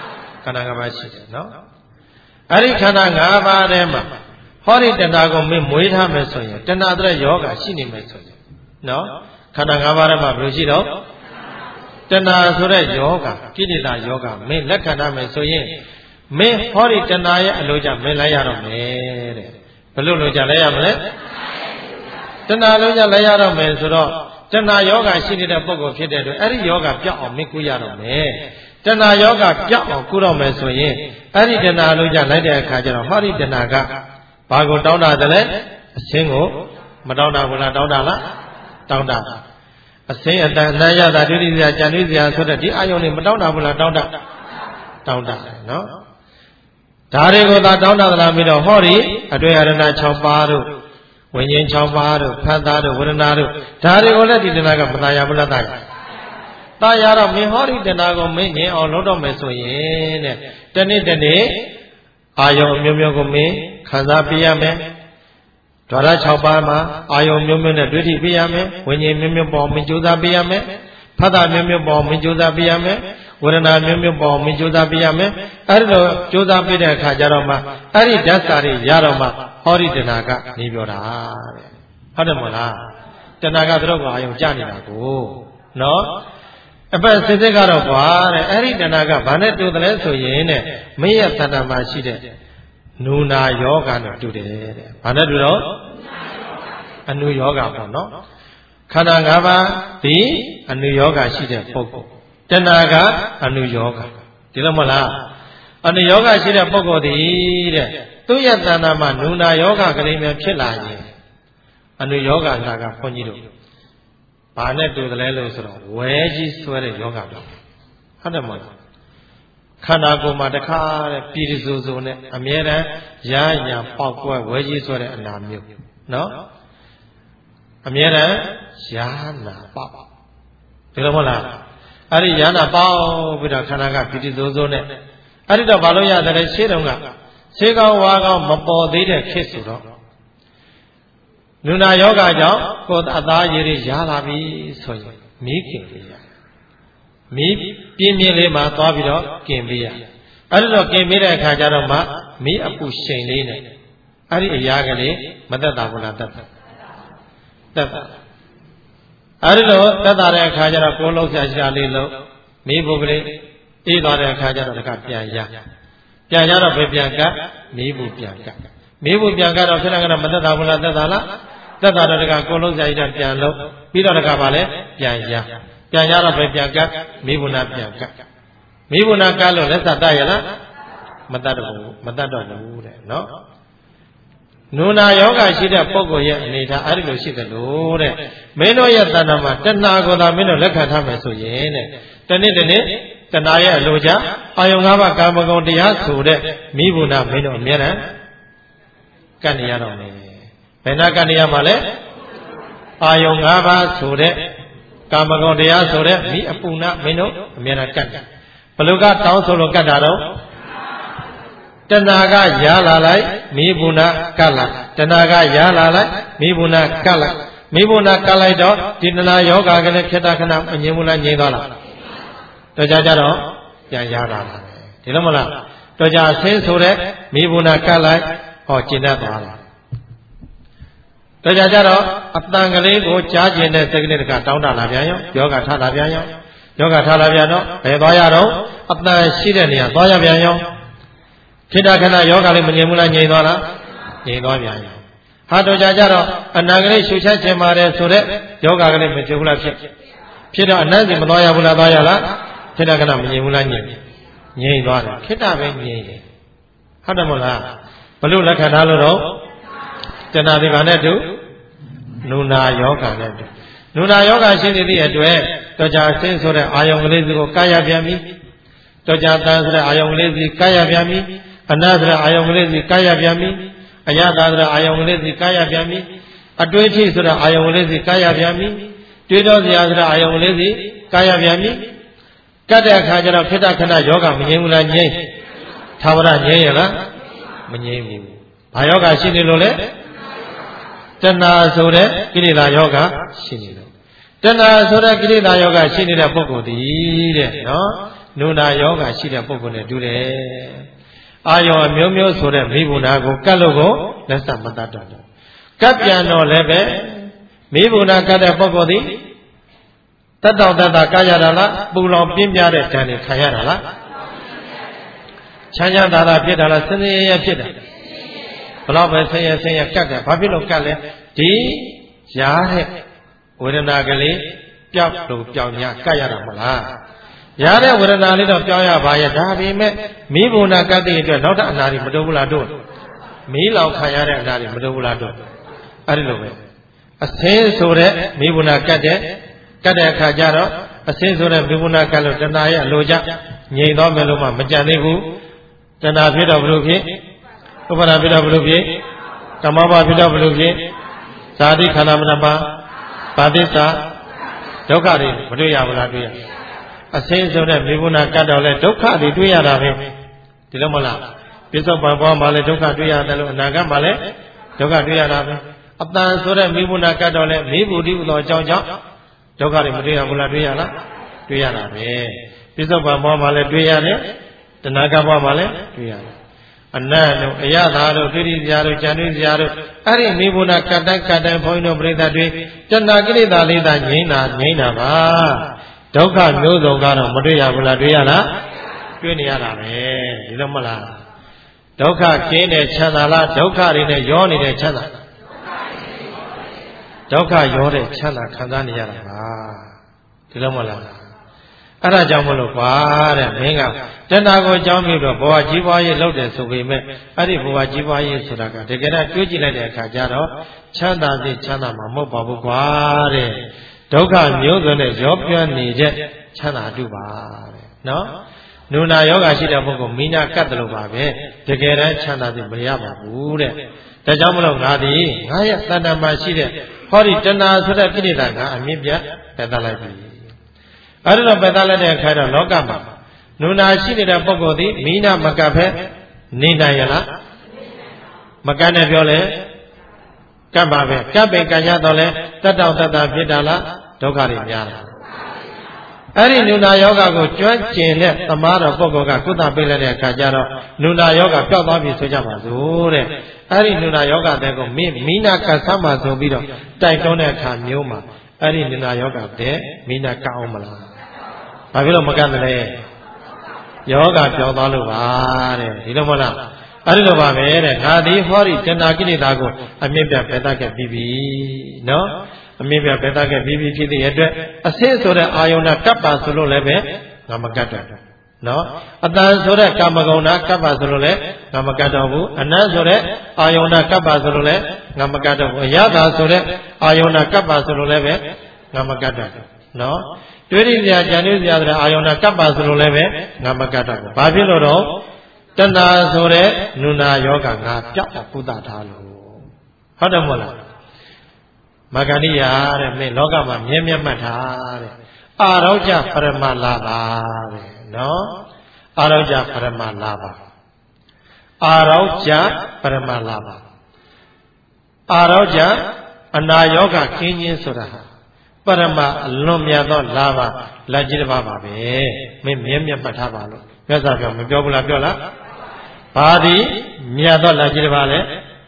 ခန္ဓာ၅ပါးရှိတယ်နော်အဲ့ဒီခန္ဓာ၅ပါးထဲမှာဟောဒီတဏှာကိုမင်းမွေးထားမယ်ဆိုရင်တဏှာတဲ့ယောဂရှိနေမယ်ဆိုရင်နော်ခန္ဓာ၅ပါးထဲမှာဘယ်လိုရှိတော့တဏှာဆိုတဲ့ယောဂကိလေသာယောဂမင်းလက်ခံထားမယ်ဆိုရင်မင်းဟောဒီတဏှာရဲ့အလိုကြမင်းလိုက်ရတော့မယ်တဲ့ဘယ်လိုလိုကြလဲရမလဲတဏှာလိုကြလိုက်ရတော့မယ်ဆိုတော့တဏှာယောဂရှိနေတဲ့ပုဂ္ဂိုလ်ဖြစ်တဲ့အတွက်အဲ့ဒီယောဂပြောက်အောင်မင်းကုရတော့မယ်တဏှာယောဂပြောက်အောင်ကုတော့မယ်ဆိုရင်အဲ့ဒီတဏှာလိုကြလိုက်တဲ့အခါကျတော့ဟောဒီတဏှာကဘာကိုတောင်းတာတလဲအစင်းကိုမတောင်းတာဘူးလားတောင်းတာလားတောင်းတာအစင်းအတန်အနံ့ရတာဒုတိယကြံဒုတိယဆိုတဲ့ဒီအာယုန်တွေမတောင်းတာဘူးလားတောင်းတာနော်ဒါတွေကိုသာတောင်းတာလားပြီးတော့ဟောဒီအတွေ့အရဏ6ပါးတို့ဝိညာဉ်6ပါးတို့ဖတ်တာတို့ဝေဒနာတို့ဒါတွေကိုလည်းဒီတဏှာကမသားရဘူးလားသားရတော့မင်းဟောဒီတဏှာကိုမင်းငြင်းအောင်လုပ်တော့မယ်ဆိုရင်တဲ့တနေ့အာယုံမျိုးမျိုးကိုမင်းခံစားပြရမယ်ဓဝရ6ပါးမှာအာယုံမျိုးမျိုးနဲ့တွေ့ထိပြရမယ်ဝိညာဉ်မျိုးမျိုးပေါ်မင်းကြိုးစားပြရမယ်ဖတ်တာမျိုးမျိုးပေါ်မင်းကြိုးစားပြရမယ်ဝေဒနာမျိုးမျိုးပေါ်မင်းကြိုးစားပြရမယ်အဲ့ဒီလိုကြိုးစားပြတဲ့အခါကျတော့မှအဲ့ဒီဓာတ်စာတွေရတော့မှဟောဒီတဏှာကနေပြောတာတဲ့ဟုတ်တယ်မလားတဏှာကသူတို့ကအာယုံကြနေတာကိုနော်အပတ်စစ်စစ်ကတော့ကွာတဲ့အဲ့ဒီတဏှာကဘာနဲ့တူတယ်လဲဆိုရင်တဲ့မင်းရဲ့တဏှာမှာရှိတဲ့နုနာယောဂနဲ့တူတယ်တဲ့ဘာနဲ့တူတော့အနုယောဂပေါ့နော်ခန္ဓာ၅ပါးဒီအနုယောဂရှိတဲ့ပုဂ္ဂိုလ်တဏှာကအနုယောဂဒီလိုမဟုတ်လားအနုယောဂရှိတဲ့ပုဂ္ဂိုလ်ဒီတဲ့သူ့ရဲ့တဏှာမှာနုနာယောဂကလေးများဖြစ်လာရင်အနုယောဂဆိုတာကခွန်ကြီးတို့ဘာနဲ့တူတယ်လဲလို့ဆိုတော့ဝဲကြီးဆွဲတဲ့ယောဂတော့ဟုတ်တယ်မဟုတ်လားခန္ဓာကိုယ်မှာတခါတဲ့ပြည်စုံနဲ့အမြဲတမ်းရညာပေါက်ကွဲဝဲကြီးဆွဲတဲ့အနာမျိုးနော်အမြဲတမ်းယာနာပေါက်ဒီလိုမဟုတ်လားအဲ့ဒီယာနာပေါက်ပြီးတော့ခန္ဓာကပြည်စုံနဲ့အဲ့ဒီတော့ဘာလို့ရတယ်ရှေးတုန်းကရှေးကောင်းဝါကောင်းမပေါ်သေးတဲ့ခေတ်ဆိုတော့နုနာယောဂကြောင့်ကိုယ်အသားရည်ရလာပြီဆိုရင်မီးခင်လေးရမီးပြင်းပြင်းလေးမှာသွားပြီးတော့กินပေးရအဲ့ဒါတော့กินပေးတဲ့အခါကျတော့မှမီးအပူရှိန်လေးနဲ့အဲ့ဒီအရာကလေးမသက်တာဘူးလားသက်တာအဲ့ဒီတော့သက်တာတဲ့အခါကျတော့ကိုယ်လုံးဆရာရှာလေးလုံးမီးဘုတ်ကလေးအေးသွားတဲ့အခါကျတော့တခါပြန်ရတော့ဘယ်ပြန်ကမီးဘူးပြန်ကမီးဘူးပြန်ကတော့ဖြစ်လာကတော့မသက်တာဘူးလားသက်တာလားသက်တာတော့တခါကိုယ်လုံးဆရာကြီးပြန်လုံးပြီးတော့တခါပါလဲပြန်ရတော့ပဲပြန်ကပ်မိဘုနာပြန်ကပ်မိဘုနာကပ်လို့လက်သတတ်ရလားမတတ်တော့ဘူးတဲ့နော်နုနာယောဂရှိတဲ့ပုဂ္ဂိုလ်ရဲ့အနေထားအဲ့ဒီလိုရှိတယ်လို့တဲ့မင်းတို့ရဲ့တဏ္ဍာမှာတဏှာကိုသာမင်းတို့လက်ခံထားမယ်ဆိုရင်တဲ့တနေ့တဏှာရဲ့အလိုကြအာယုံ၅ပါးကာမဂုဏ်တရားဆိုတဲ့မိဘုနာမင်းတို့အမြဲတမ်းကပ်နေရတော့မယ်ဘယ်နာကပ်နေရမှာလဲအာယုံ၅ပါးဆိုတဲ့ကာမဂုဏ်တရားဆိုတဲ့မိအပူနာမင်းတို့အမြဲတမ်းကတ်တယ်ဘလို့ကတောင်းဆိုလို့ကတ်တာတော့တဏှာကရလာလိုက်မိဘုနာကတ်လိုက်တဏှာကရလာလိုက်မိဘုနာကတ်လိုက်မိဘုနာကတ်လိုက်တော့ဒီတဏှာယောဂကလည်းခေတ္တခဏအငြင်းမလားငြိမ်းသွားလားတော့ကြတော့ပြန်ရတာလားဒီလိုမလားတော့ကြဆင်းဆိုတဲ့မိဘုနာကတ်လိုက်ဟောကျင့်တတ်သွားလားတော့ကြတော့အတန်ကလေးကိုကြားကျင်တဲ့စိတ်ကလေးတကတောင်းတလာပြန်ရောယောဂထားလာပြန်ရောယောဂထားလာပြန်တော့ဘယ်သွားရတော့အတန်ရှိတဲ့နေရာသွားရပြန်ရောခိတ္တခဏယောဂလေးမငြိမ်ဘူးလားငြိမ်သွားလားငြိမ်သွားပြန်ရောဟာတော့ကြတော့အနံကလေးရှုချက်ချင်ပါတယ်ဆိုတဲ့ယောဂကလေးမဖြစ်ဘူးလားဖြစ်တော့အနံစီမသွားရဘူးလားသွားရလားခိတ္တခဏမငြိမ်ဘူးလားငြိမ်သွားတယ်ခိတ္တပဲငြိမ်တယ်ဟုတ်တယ်မဟုတ်လားဘလို့လက်ခံထားလို့တော့တဏှာဒီကနဲ့တူနုနာယောဂနဲ့တူနုနာယောဂရှိနေတဲ့အတွက်တော့ကြာဆင်းဆိုတဲ့အာယုံကလေးစီကိုကာယပြန်ပြီတော့ကြာတန်ဆိုတဲ့အာယုံကလေးစီကာယပြန်ပြီအနာဆိုတဲ့အာယုံကလေးစီကာယပြန်ပြီအယတာဆိုတဲ့အာယုံကလေးစီကာယပြန်ပြီအတွေးထိဆိုတဲ့အာယုံကလေးစီကာယပြန်ပြီတွေးတော့စရာဆိုတဲ့အာယုံကလေးစီကာယပြန်ပြီကတ်တဲ့အခါကျတော့ခိတ္တခဏယောဂမငြိမ်ဘူးလားငြိမ်သာဝရငြိမ်ရလားမငြိမ်ဘူးဘာယောဂရှိနေလို့လဲတဏှာဆိုတဲ့ကိလေသာယောဂရှိနေလို့တဏှာဆိုတဲ့ကိလေသာယောဂရှိနေတဲ့ပုဂ္ဂိုလ်ဒီတဲ့နော်နုနာယောဂရှိတဲ့ပုဂ္ဂိုလ်နဲ့တူတယ်အာယောအမျိုးမျိုးဆိုတဲ့မိဘုနာကိုကတ်လို့ကိုလက်ဆက်မတတ်တော့ဘူးကတ်ပြန်တော့လည်းပဲမိဘုနာကတ်တဲ့ပုဂ္ဂိုလ်သည်တတ်တော်တတ်တာကာရတာလားပူလောင်ပြင်းပြတဲ့ဓာတ်နဲ့ခံရတာလားချမ်းချမ်းသာသာဖြစ်တာလားစနေရဖြစ်တာဘလောက်ပဲဆင်းရဲကတ်တယ်ဘာဖြစ်လို့ကတ်လဲဒီရားတဲ့ဝေဒနာကလေးပျောက်လို့ပျောက်냐ကတ်ရတာမလားရားတဲ့ဝေဒနာလေးတော့ပျောက်ရပါရဲ့ဒါပေမဲ့မိဘုနာကတ်တဲ့အတွက်နောက်ထပ်အနာတွေမတိုးဘူးလားတို့မီးလောင်ခံရတဲ့အနာတွေမတိုးဘူးလားတို့အဲ့ဒီလိုပဲအစင်းဆိုတဲ့မိဘုနာကတ်တဲ့အခါကျတော့အစင်းဆိုတဲ့မိဘုနာကတ်လို့တဏှာရဲ့အလိုကြငြိမ်သွားမယ်လို့မှမကြံသေးဘူးတဏှာဖြစ်တော့ဘလို့ဖြစ်ဥပါဒဖြစ်တော့ဘလို့ဖြစ်ကမ္မဘာဖြစ်တော့ဘလို့ဖြစ်ဇာတိခန္ဓာမနပါပါတိစ္ဆာဒုက္ခတွေမတွေ့ရဘူးလားတွေ့ရအစင်းဆိုတဲ့မိဘုနာကတ်တော့လဲဒုက္ခတွေတွေ့ရတာပဲဒီလိုမလားပြစ္ဆုတ်ပံပွားမှာလဲဒုက္ခတွေ့ရတယ်လို့အနာဂတ်မှာလဲဒုက္ခတွေ့ရတာပဲအတန်ဆိုတဲ့မိဘုနာကတ်တော့လဲမိဘုတိဥသောအကြောင်းကြောင့်ဒုက္ခတွေမတွေ့ရဘူးလားတွေ့ရလားတွေ့ရတာပဲပြစ္ဆုတ်ပံပွားမှာလဲတွေ့ရတယ်တဏှာကဘွားမှာလဲတွေ့ရတယ်အနတ်တို့အယသာတို့သိရိစရာတို့ဉာဏ်တွေ့စရာတို့အဲ့ဒီမိဘုနာကတ်တိုင်းဘုန်းကြီးတို့ပြိဿတွေတဏှာကိလေသာလေးသာငြိမ့်တာပါဒုက္ခမျိုးစုံကတော့မတွေ့ရဘူးလားတွေ့ရလားတွေ့နေရတာပဲဒီလိုမလားဒုက္ခကင်းတဲ့ချမ်းသာလားဒုက္ခတွေနဲ့ရောနေတဲ့ချမ်းသာဒုက္ခရောတဲ့ချမ်းသာခံစားနေရတာပါဒီလိုမလားအဲ့ဒါကြောင့်မလို့ကွာတဲ့မင်းကတဏှာကိုကြောင်းပြီးတော့ဘဝကြီးပွားရေးလုပ်တယ်ဆိုပေမဲ့အဲ့ဒီဘဝကြီးပွားရေးဆိုတာကတကယ်တော့တွေးကြည့်လိုက်တဲ့အခါကျတော့ချမ်းသာစိတ်ချမ်းသာမှာမဟုတ်ပါဘူးကွာတဲ့ဒုက္ခမျိုးစုံနဲ့ရောပြနေတဲ့ချမ်းသာတုပါတဲ့နော်နုနာယောဂရှိတဲ့ပုဂ္ဂိုလ်မိနာကတ်တယ်လို့ပါပဲတကယ်တမ်းချမ်းသာစိတ်မရပါဘူးတဲ့ဒါကြောင့်မလို့ငါသည်ငါရဲ့တဏ္ဍာမှာရှိတဲ့ဟောဒီတဏှာဆိုတဲ့ကိလေသာကအမြင့်ပြတ်ပယ်သလိုက်ပြီအဲ့ဒါတော့ပယ်သလိုက်တဲ့အခါတော့လောကမှာနုနာရှိနေတဲ့ပုဂ္ဂိုလ်သည်မိနာမကတ်ဖက်နေနိုင်ရလားမကတ်နဲ့ပြောလဲကတ်ပါပဲကတ်ပင်ကံရတော့လဲတတ်တော်တတ်တာဖြစ်တာလားဒုက္ခတွေများတာအဲ့ဒီနုနာယောဂကိုကျွမ်းကျင်တဲ့သမားတော်ပုဂ္ဂိုလ်ကကုသပေးလိုက်တဲ့အခါကျတော့နုနာယောဂပျောက်သွားပြီဆိုကြပါစို့တဲ့အဲ့ဒီနုနာယောဂတဲ့ကိုမိနာကတ်ဆမ်းမှဆိုပြီးတော့တိုက်တွန်းတဲ့အခါမျိုးမှာအဲ့ဒီနုနာယောဂတဲ့မိနာကတ်အောင်မလားဘာဖြစ်လို့မကတ်လဲယောဂပျောက်သွားလို့ပါတဲ့ဒီလိုမလားအဲ့ဒီလိုပါပဲတဲ့ငါသည်ဟောဒီတဏှာကိလေသာကိုအမြင့်ပြတ်ပယ်တတ်ခဲ့ပြီးပြီနော်အမြင့်ပြတ်ပယ်တတ်ခဲ့ပြီးဖြစ်တဲ့အတွက်အစင်းဆိုတဲ့အာယုဏကပ်ပါဆိုလို့လည်းပဲငါမကတ်တော့နော်အတန်ဆိုတဲ့ကာမဂုဏကပ်ပါဆိုလို့လည်းငါမကတ်တော့ဘူးအနတ်ဆိုတဲ့အာယုဏကပ်ပါဆိုလို့လည်းငါမကတ်တော့ဘူးအယတာဆိုတဲ့အာယုဏကပ်ပါဆိုလို့လည်းပဲငါမကတ်တော့နော်တွေးရစရာကြံနေစရာတဲ့အာယုဏကပ်ပါဆိုလို့လည်းပဲငါမကတ်တော့ဘူးဘာဖြစ်လို့တော့တဏှာဆိုတဲ့နုနာယောဂငါပြောက်ကုသထားလို့ဟုတ်တယ်မဟုတ်လားမဂ္ဂဏိယတဲ့မင်းလောကမှာမြဲမြဲမှတ်ထားတဲ့အာရောကြပရမလာပါတဲ့နော်အာရောကြပရမလာပါအာရောကြပရမလာပါအာရောကြအနာယောဂကင်းခြင်းဆိုတာပရမအလွန်မြတ်သောလာပါလက်ကြီးတစ်ပါးပါပဲမင်းမြဲမြဲမှတ်ထားပါလို့မြတ်စွာဘုရားမပြောဘူးလားပြောလားဘာဒီမြတ်သောလက်ကြီးတစ်ပါးလဲ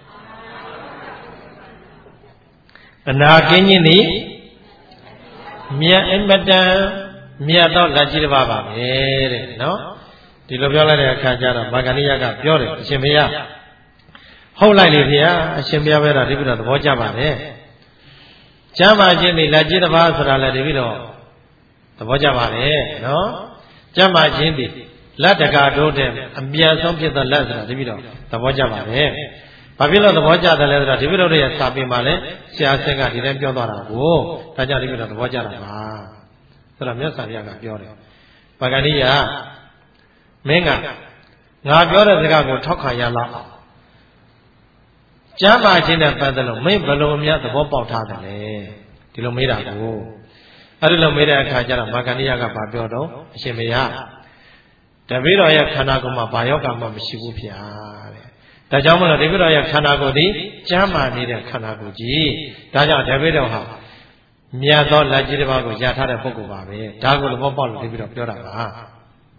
အနာကင်းခြင်းသည်မြတ်အမတန်မြတ်သောလက်ကြီးတစ်ပါးပါပဲတဲ့နော်ဒီလိုပြောလိုက်တဲ့အခါကျတော့မာဂဏိယကပြောတယ်အရှင်ဘုရားဟုတ်လိုက်လေဗျာအရှင်ဘုရားပဲတော့ဒီပြီးတော့သဘောကျပါတယ်ကျမ်းမာခြင်းသည်လက်ကြီးတစ်ပါးဆိုတာလည်းဒီပြီးတော့သဘောကျပါတယ်နော်ကျမ်းမာခြင်းသည်လက်တကာတို့တဲ့အမြန်ဆုံးဖြစ်သောလက်ဆိုတာဒီပြီးတော့သဘောကျပါတယ်ဘာဖြစ်လို့သဘောကျတယ်လဲဆိုတော့ဒီပြိဋ္ဌိရဲ့စာပေမှာလည်းဆရာဆင်းကဒီတိုင်းပြောသွားတာကိုဒါကြောင့်ဒီပြိဋ္ဌိသဘောကျတာပါဆိုတော့မြတ်စွာဘုရားကပြောတယ်ပဂဏိယမင်းကငါပြောတဲ့စကားကိုထောက်ခံရလောက်အောင်ကျမ်းမာခြင်းနဲ့ပတ်သက်လို့မင်းဘယ်လိုများသဘောပေါက်ထားတယ်လဲဒီလိုမေးတာကိုအဲ့ဒီလိုမေးတဲ့အခါကျတော့မဂဏိယကဘာပြောတော့အရှင်ဘုရားတပည့်တော်ရဲ့ခန္ဓာကိုယ်မှာဘာယောဂမှမရှိဘူးဗျာတဲ့ဒါကြောင့်မလို့တပည့်တော်ရဲ့ခန္ဓာကိုယ်သည်ကျမ်းမာနေတဲ့ခန္ဓာကိုယ်ကြီးဒါကြောင့်တပည့်တော်ဟာမြတ်သောလက်ကြီးတစ်ပါးကိုရထားတဲ့ပုဂ္ဂိုလ်ပါပဲဒါကိုသဘောပေါက်လို့တပည့်တော်ပြောတာပါ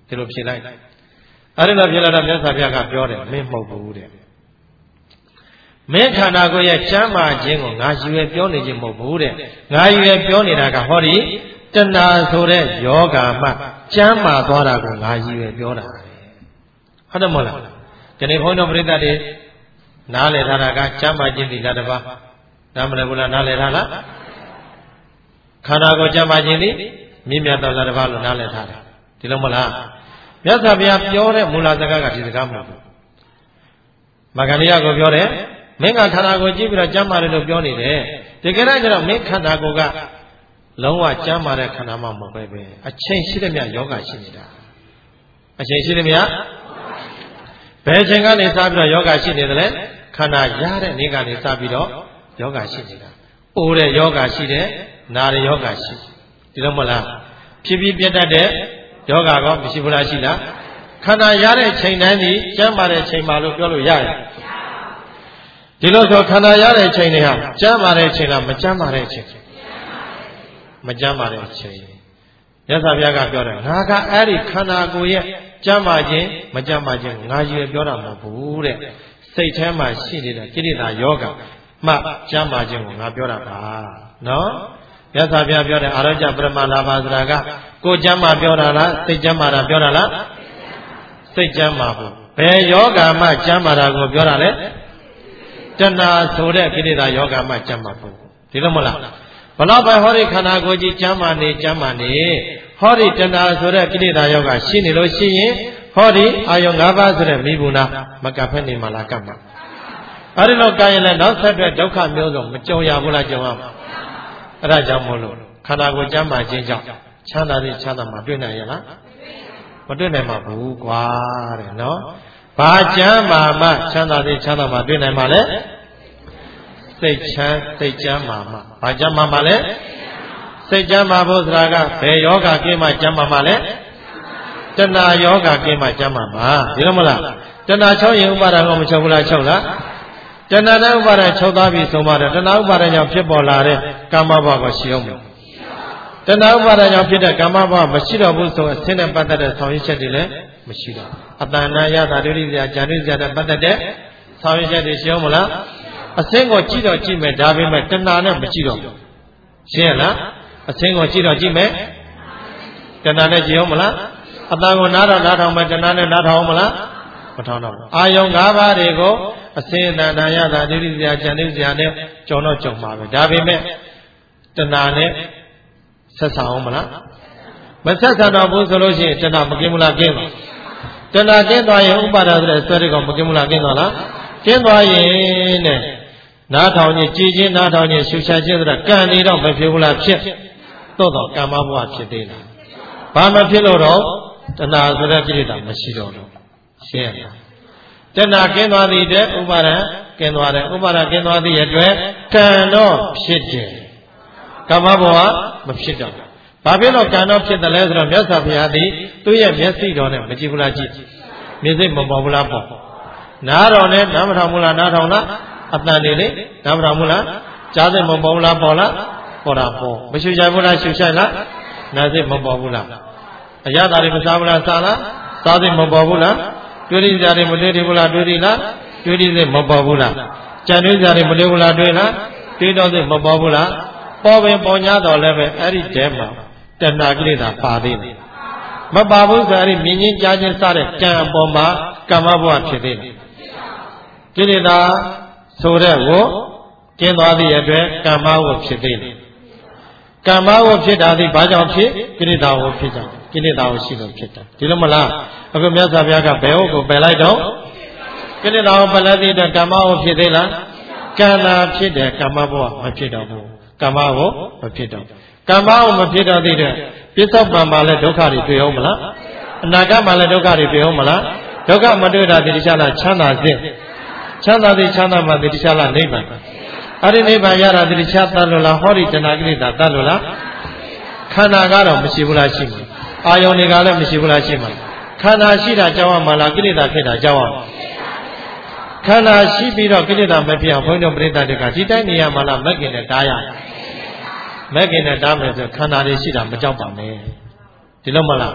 ဒီလိုဖြေလိုက်အဲ့ဒါဖြေလိုက်တော့မြတ်စွာဘုရားကပြောတယ်မင်းမဟုတ်ဘူးတဲ့မင်းခန္ဓာကိုယ်ရဲ့ကျမ်းမာခြင်းကိုငါယူရပြောနေခြင်းမဟုတ်ဘူးတဲ့ငါယူရပြောနေတာကဟောဒီတဏှာဆိုတဲ့ယောဂါမှကျမ်းမာသွားတာကိုငါယူရပြောတာဟုတ်တယ်မဟုတ်လားဒီနေ့ဘုန်းတော်ပရိသတ်တွေနားလည်ထားတာကကျမ်းမာခြင်းဒီလားတပါးနားမလည်ဘူးလားနားလည်ထားလားခန္ဓာကိုယ်ကျမ်းမာခြင်းဒီမြင့်မြတ်သောတပါးလို့နားလည်ထားတယ်ဒီလိုမလားမြတ်စွာဘုရားပြောတဲ့မူလစကားကဒီစကားမဟုတ်ဘူးမဂ္ဂလိယကိုပြောတယ်မင်းကခန္ဓာကိုယ်ကြည့်ပြီးတော့ကျမ်းမာတယ်လို့ပြောနေတယ်တကယ်တော့ကျတော့မင်းခန္ဓာကိုယ်ကလုံးဝကျမ်းမာတဲ့ခန္ဓာမှမဟုတ်ပဲအချိန်ရှိတဲ့မြတ်ယောဂရှိနေတာအချိန်ရှိတဲ့မြတ်ဘယ်အချိန်ကနေစပြီးတော့ယောဂရှိနေတယ်လဲခန္ဓာရတဲ့နေ့ကနေစပြီးတော့ယောဂရှိနေတာအိုးတဲ့ယောဂရှိတယ်နာတဲ့ယောဂရှိဒီလိုမဟုတ်လားဖြစ်ပြီးပြတ်တတ်တဲ့ယောဂကောမရှိဘူးလားရှိလားခန္ဓာရတဲ့ချိန်တိုင်းဒီကျမ်းမာတဲ့ချိန်မှလို့ပြောလို့ရတယ်ဒီလိုဆိုခန္ဓာရတဲ့ချိန်တွေဟာကျမ်းမာတဲ့ချိန်လားမကျမ်းမာတဲ့ချိန်မကျမ်းမာတဲ့ချိန်မြတ်စွာဘုရားကပြောတယ်ငါကအဲ့ဒီခန္ဓာကိုယ်ရဲ့ကျမ်းမာခြင်းမကျမ်းမာခြင်းငါရွေပြောတာမဟုတ်ဘူးတဲ့စိတ်ထဲမှာရှိနေတဲ့ကိလေသာယောဂမှကျမ်းမာခြင်းကိုငါပြောတာပါနော်မြတ်စွာဘုရားပြောတယ်အာရောကျပရမလာပါဆိုတာကကိုယ်ကျမ်းမာပြောတာလားစိတ်ကျမ်းမာတာပြောတာလားစိတ်ကျမ်းမာဖို့ဘယ်ယောဂမှကျမ်းမာတာကိုပြောတာလဲတဏှာဆိုတဲ့ကိလေသာယောဂမှကျမ်းမာဖို့ဒီလိုမလားဘလောက်ပဲဟောဒီခန္ဓာကိုယ်ကြီးကျမ်းမာနေဟောဒီတဏှာဆိုတဲ့ကိလေသာယောဂရှိနေလို့ရှိရင်ဟောဒီအာယုံ၅ပါးဆိုတဲ့မိဘုနာမကပ်ဖက်နေမှလားကပ်မှာအဲဒီလိုကံရင်လည်းနောက်ဆက်တွဲဒုက္ခမျိုးစုံမကြုံရဘူးလားကြုံရမှာအဲ့ဒါကြောင့်မို့လို့ခန္ဓာကိုယ်ကျမ်းမာခြင်းကြောင့်ချမ်းသာတဲ့ချမ်းသာမှာတွေ့နိုင်ရလားမတွေ့နိုင်မှာဘူးကွာတဲ့နော်ဘာကျမ်းမာမှချမ်းသာတဲ့ချမ်းသာမှာတွေ့နိုင်မှာလဲစိတ်ချမ်းစိတ်ကျမ်းမာမှဘာကျမ်းမာမှလဲစိတ်ကျမ်းမာဖို့ဆိုတာကဘယ်ယောဂကင်းမှကျမ်းမာမှလဲတဏှာယောဂကင်းမှကျမ်းမာမှာဒီလိုမလားတဏှာ6ရင်ဥပါဒံကိုမချုပ်ဘူးလားချုပ်လားတဏှာနဲ့ဥပါဒံချုပ်သွားပြီဆိုမှတော့တဏှာဥပါဒံကြောင့်ဖြစ်ပေါ်လာတဲ့ကာမဘဝကိုရှိအောင်မတဏှာဥပါဒံကြောင့်ဖြစ်တဲ့ကာမဘဝမရှိတော့ဘူးဆိုအစင်းနဲ့ပတ်သက်တဲ့ဆောင်ရွက်ချက်တွေလည်းမရှိတော့အတဏ္ဍယတာဒုတိယဇာတိဇာနဲ့ပတ်သက်တဲ့ဆောင်ရွက်ချက်တွေရှိအောင်မလားအစင်းကိုကြည့်တော့ကြည့်မယ်ဒါပေမဲ့တဏှာနဲ့မကြည့်တော့ဘူးရှင်းရလားအစင်းကိုကြည့်တော့ကြည့်မယ်တဏှာနဲ့ကြည့်အောင်မလားအတန်ကိုနားထောင်မယ်တဏှာနဲ့နားထောင်အောင်မလားမထောင်တော့အာယုံ၅ပါးတွေကိုအစင်းအတဏှာယတာဒုတိယဇာဇာတိဇာနဲ့ကြုံတော့ကြုံပါပဲဒါပေမဲ့တဏှာနဲ့ဆက်ဆံအောင်မလားမဆက်ဆံတော့ဘူးဆိုလို့ရှိရင်တဏှာမကင်းဘူးလားကင်းသွားတဏှာကင်းသွားရင်ဥပါဒဆိုတဲ့ဆွဲတွေကောင်မကင်းဘူးလားကင်းသွားလားကင်းသွားရင်တဲ့နားထောင်ခြင်းကြည်ခြင်းနားထောင်ခြင်းရှုချခြင်းဆိုတာကံနေတော့မဖြစ်ဘူးလားဖြစ်တော့ကမ္မဘဝဖြစ်သေးလားဘာမဖြစ်လို့တော့တဏှာဆိုတဲ့ကိလေသာမရှိတော့ဘူးရှင်းရလားတဏှာကင်းသွားသည်တဲ့ဥပါဒကင်းသွားတယ်ဥပါဒကင်းသွားသည့်အတွက်ကံတော့ဖြစ်တယ်ကမ္မဘဝမဖြစ်တော့ဘူးဘာဖြစ်လို့ကံတော့ဖြစ်တယ်လဲဆိုတော့မြတ်စွာဘုရားသည်သူ့ရဲ့မျက်စိတော်နဲ့မကြည့်ဘူးလားကြည့်မျက်စိမပေါ်ဘူးလားပေါ်နားတော်နဲ့နားမထောင်ဘူးလားနားထောင်လားအတန်တွေလေနားမထောင်ဘူးလားကြားစိတ်မပေါ်ဘူးလားပေါ်လားပေါ်တာပေါ်မရှုချိုင်ဘူးလားရှုချိုင်လားနားစိတ်မပေါ်ဘူးလားအရသာတွေမစားဘူးလားစားလားစားစိတ်မပေါ်ဘူးလားတွေးရစရာတွေမတွေးဘူးလားတွေးရလားတွေးရစိတ်မပေါ်ဘူးလားကြံတွေးစရာတွေမတွေးဘူးလားတွေးလားတွေးတော့စိတ်မပေါ်ဘူးလားပေါ်ပင်ပေါ်냐တော့လည်းပဲအဲ့ဒီတဲမှာတဏှာကိလေသာပါသေးတယ်မပါဘူးဆိုအဲ့ဒီမြင်ချင်းကြားချင်းစတဲ့ကံအပေါ်မှာကမ္မဘဝဖြစ်သေးတယ်ကိလေသာဆိုတဲ့ကိုကျင်းသွားသည့်အတွက်ကမ္မဝဖြစ်သေးတယ်ကမ္မဝဖြစ်တာဒီဘာကြောင့်ဖြစ်ကိလေသာဝဖြစ်ကြကိလေသာဝရှိလို့ဖြစ်တာဒီလိုမလားအခုမြတ်စွာဘုရားကဘယ်ဟုတ်ကိုပယ်လိုက်တော့ကိလေသာဝပယ်လိုက်တဲ့အတွက်ကမ္မဝဖြစ်သေးလားကံသာဖြစ်တယ်ကမ္မဘဝမဖြစ်တော့ဘူးကမ္မဝမဖြစ်တော့ကမ္မဝမဖြစ်တော့တဲ့ပြစ္ဆုတ်ပံမှာလည်းဒုက္ခတွေတွေ့အောင်မလားအနာဂတ်မှာလည်းဒုက္ခတွေတွေ့အောင်မလားဒုက္ခမတွေ့တာဒီတခြားလားချမ်းသာခြင်းချမ်းသာသည်ချမ်းသာမှဒီတခြားလားနိဗ္ဗာန်အဲ့ဒီနိဗ္ဗာန်ရတာဒီတခြားတတ်လို့လားဟောဒီတဏှာကိလေသာတတ်လို့လားခန္ဓာကတော့မရှိဘူးလားရှိမှာအာယုန်တွေကလည်းမရှိဘူးလားရှိမှာခန္ဓာရှိတာကြောင့်မှလားကိလေသာဖြစ်တာကြောင့်ခန္ဓာရှိပြီးတော့ကိလေသာမဖြစ်အောင်ဘုန်းတော်ပရိသတ်တွေကဒီတိုင်းနေရမှာလားမက်ကင်နဲ့တားရမက်ကင်နဲ့တားမယ်ဆိုခန္ဓာတွေရှိတာမကြောက်ပါနဲ့ဒီလိုမလား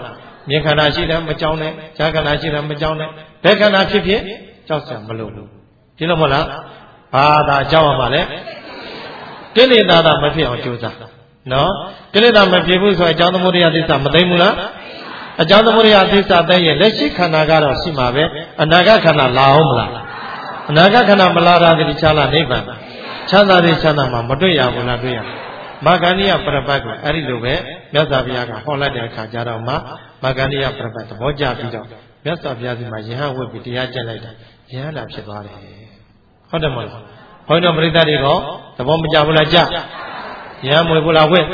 မြေခန္ဓာရှိတယ်မကြောက်နဲ့ဈာခန္ဓာရှိတယ်မကြောက်နဲ့ဘယ်ခန္ဓာဖြစ်ဖြစ်ကြောက်စရာမလိုဘူးဒီလိုမဟုတ်လားဘာသာကြောက်ရမှာလဲကိလေသာမဖြစ်အောင်ကြိုးစားနော်ကိလေသာမဖြစ်ဘူးဆိုအကြောင်းသမုဒယသစ္စာမသိဘူးလားအကြောင်းသမုဒယသစ္စာသိရင်လက်ရှိခန္ဓာကတော့ရှိမှာပဲအနာဂတ်ခန္ဓာလာအောင်မလားအနာဂတ်ခန္ဓာမလာတာတိချာလာနိဗ္ဗာန်ချမ်းသာတဲ့ချမ်းသာမှာမတွေ့ရဘူးလားတွေ့ရမာဂန္ဓိယပရပတ်ကအဲ့ဒီလိုပဲမြတ်စွာဘုရားကဟောလိုက်တဲ့အခါကျတော့မှမာဂန္ဓိယပရပတ်သဘောကျပြီးတော့မြတ်စွာဘုရားဒီမှာယဟန်ဝတ်ပြီးတရားကျင့်လိုက်တာယဟန်လာဖြစ်သွားတယ်ဟုတ်တယ်မဟုတ်လားဘုန်းတော်ပရိသတ်တွေကသဘောမကျဘူးလားကြယဟန်မွေဘူးလားဝတ်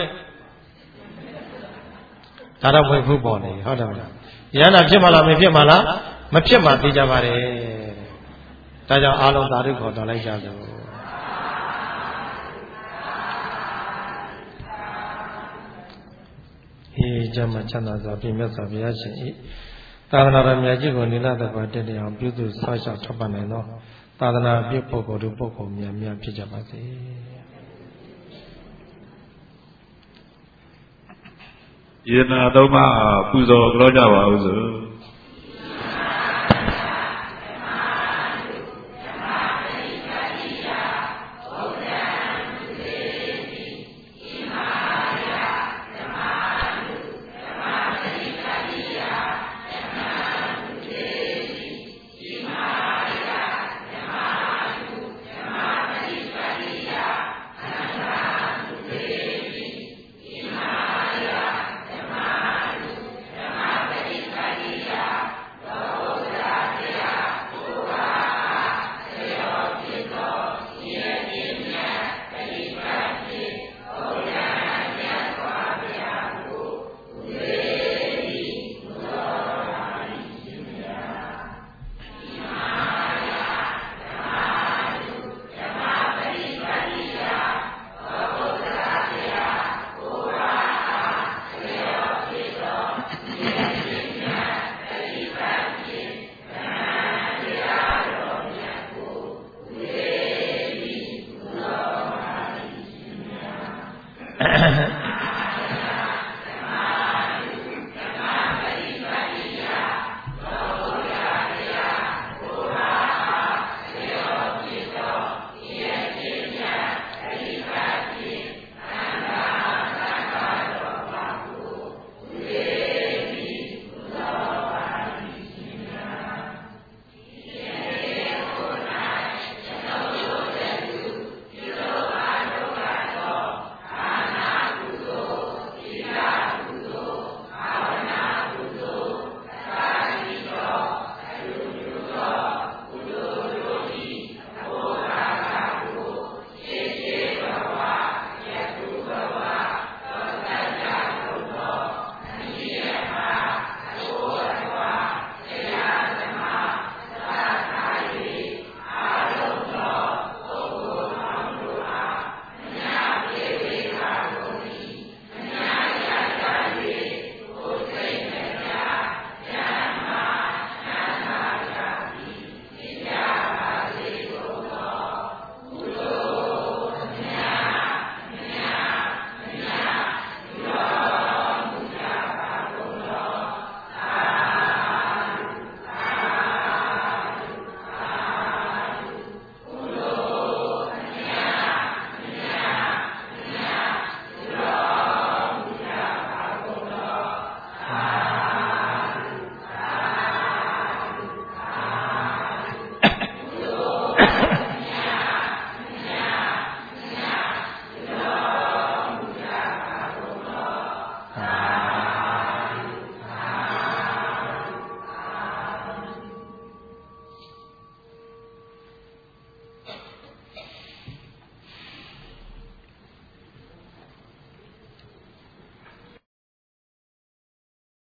ဒါတော့ဝတ်ဖို့ပေါ်နေဟုတ်တယ်မလားယဟန်လာဖြစ်မှလားမဖြစ်မှလားမဖြစ်မှသိကြပါတယ်ဒါကြောင့်အားလုံးသာဓုခေါ်တော်လိုက်ကြစို့ကျမ်းမှာချမ်းသာစွာပြည့်မြတ်စွာဘုရားရှင်၏သာသနာတော်မြတ်ကြီးကိုနိလသဘောတည်အောင်ပြုစုဆောက်ရှောက်ထောက်ပံ့နိုင်သောသာသနာပြုပုဂ္ဂိုလ်တို့ပုဂ္ဂိုလ်များများဖြစ်ကြပါစေ။ယေနာသုံးပါးပူဇော်ကြောကြပါဦးစို့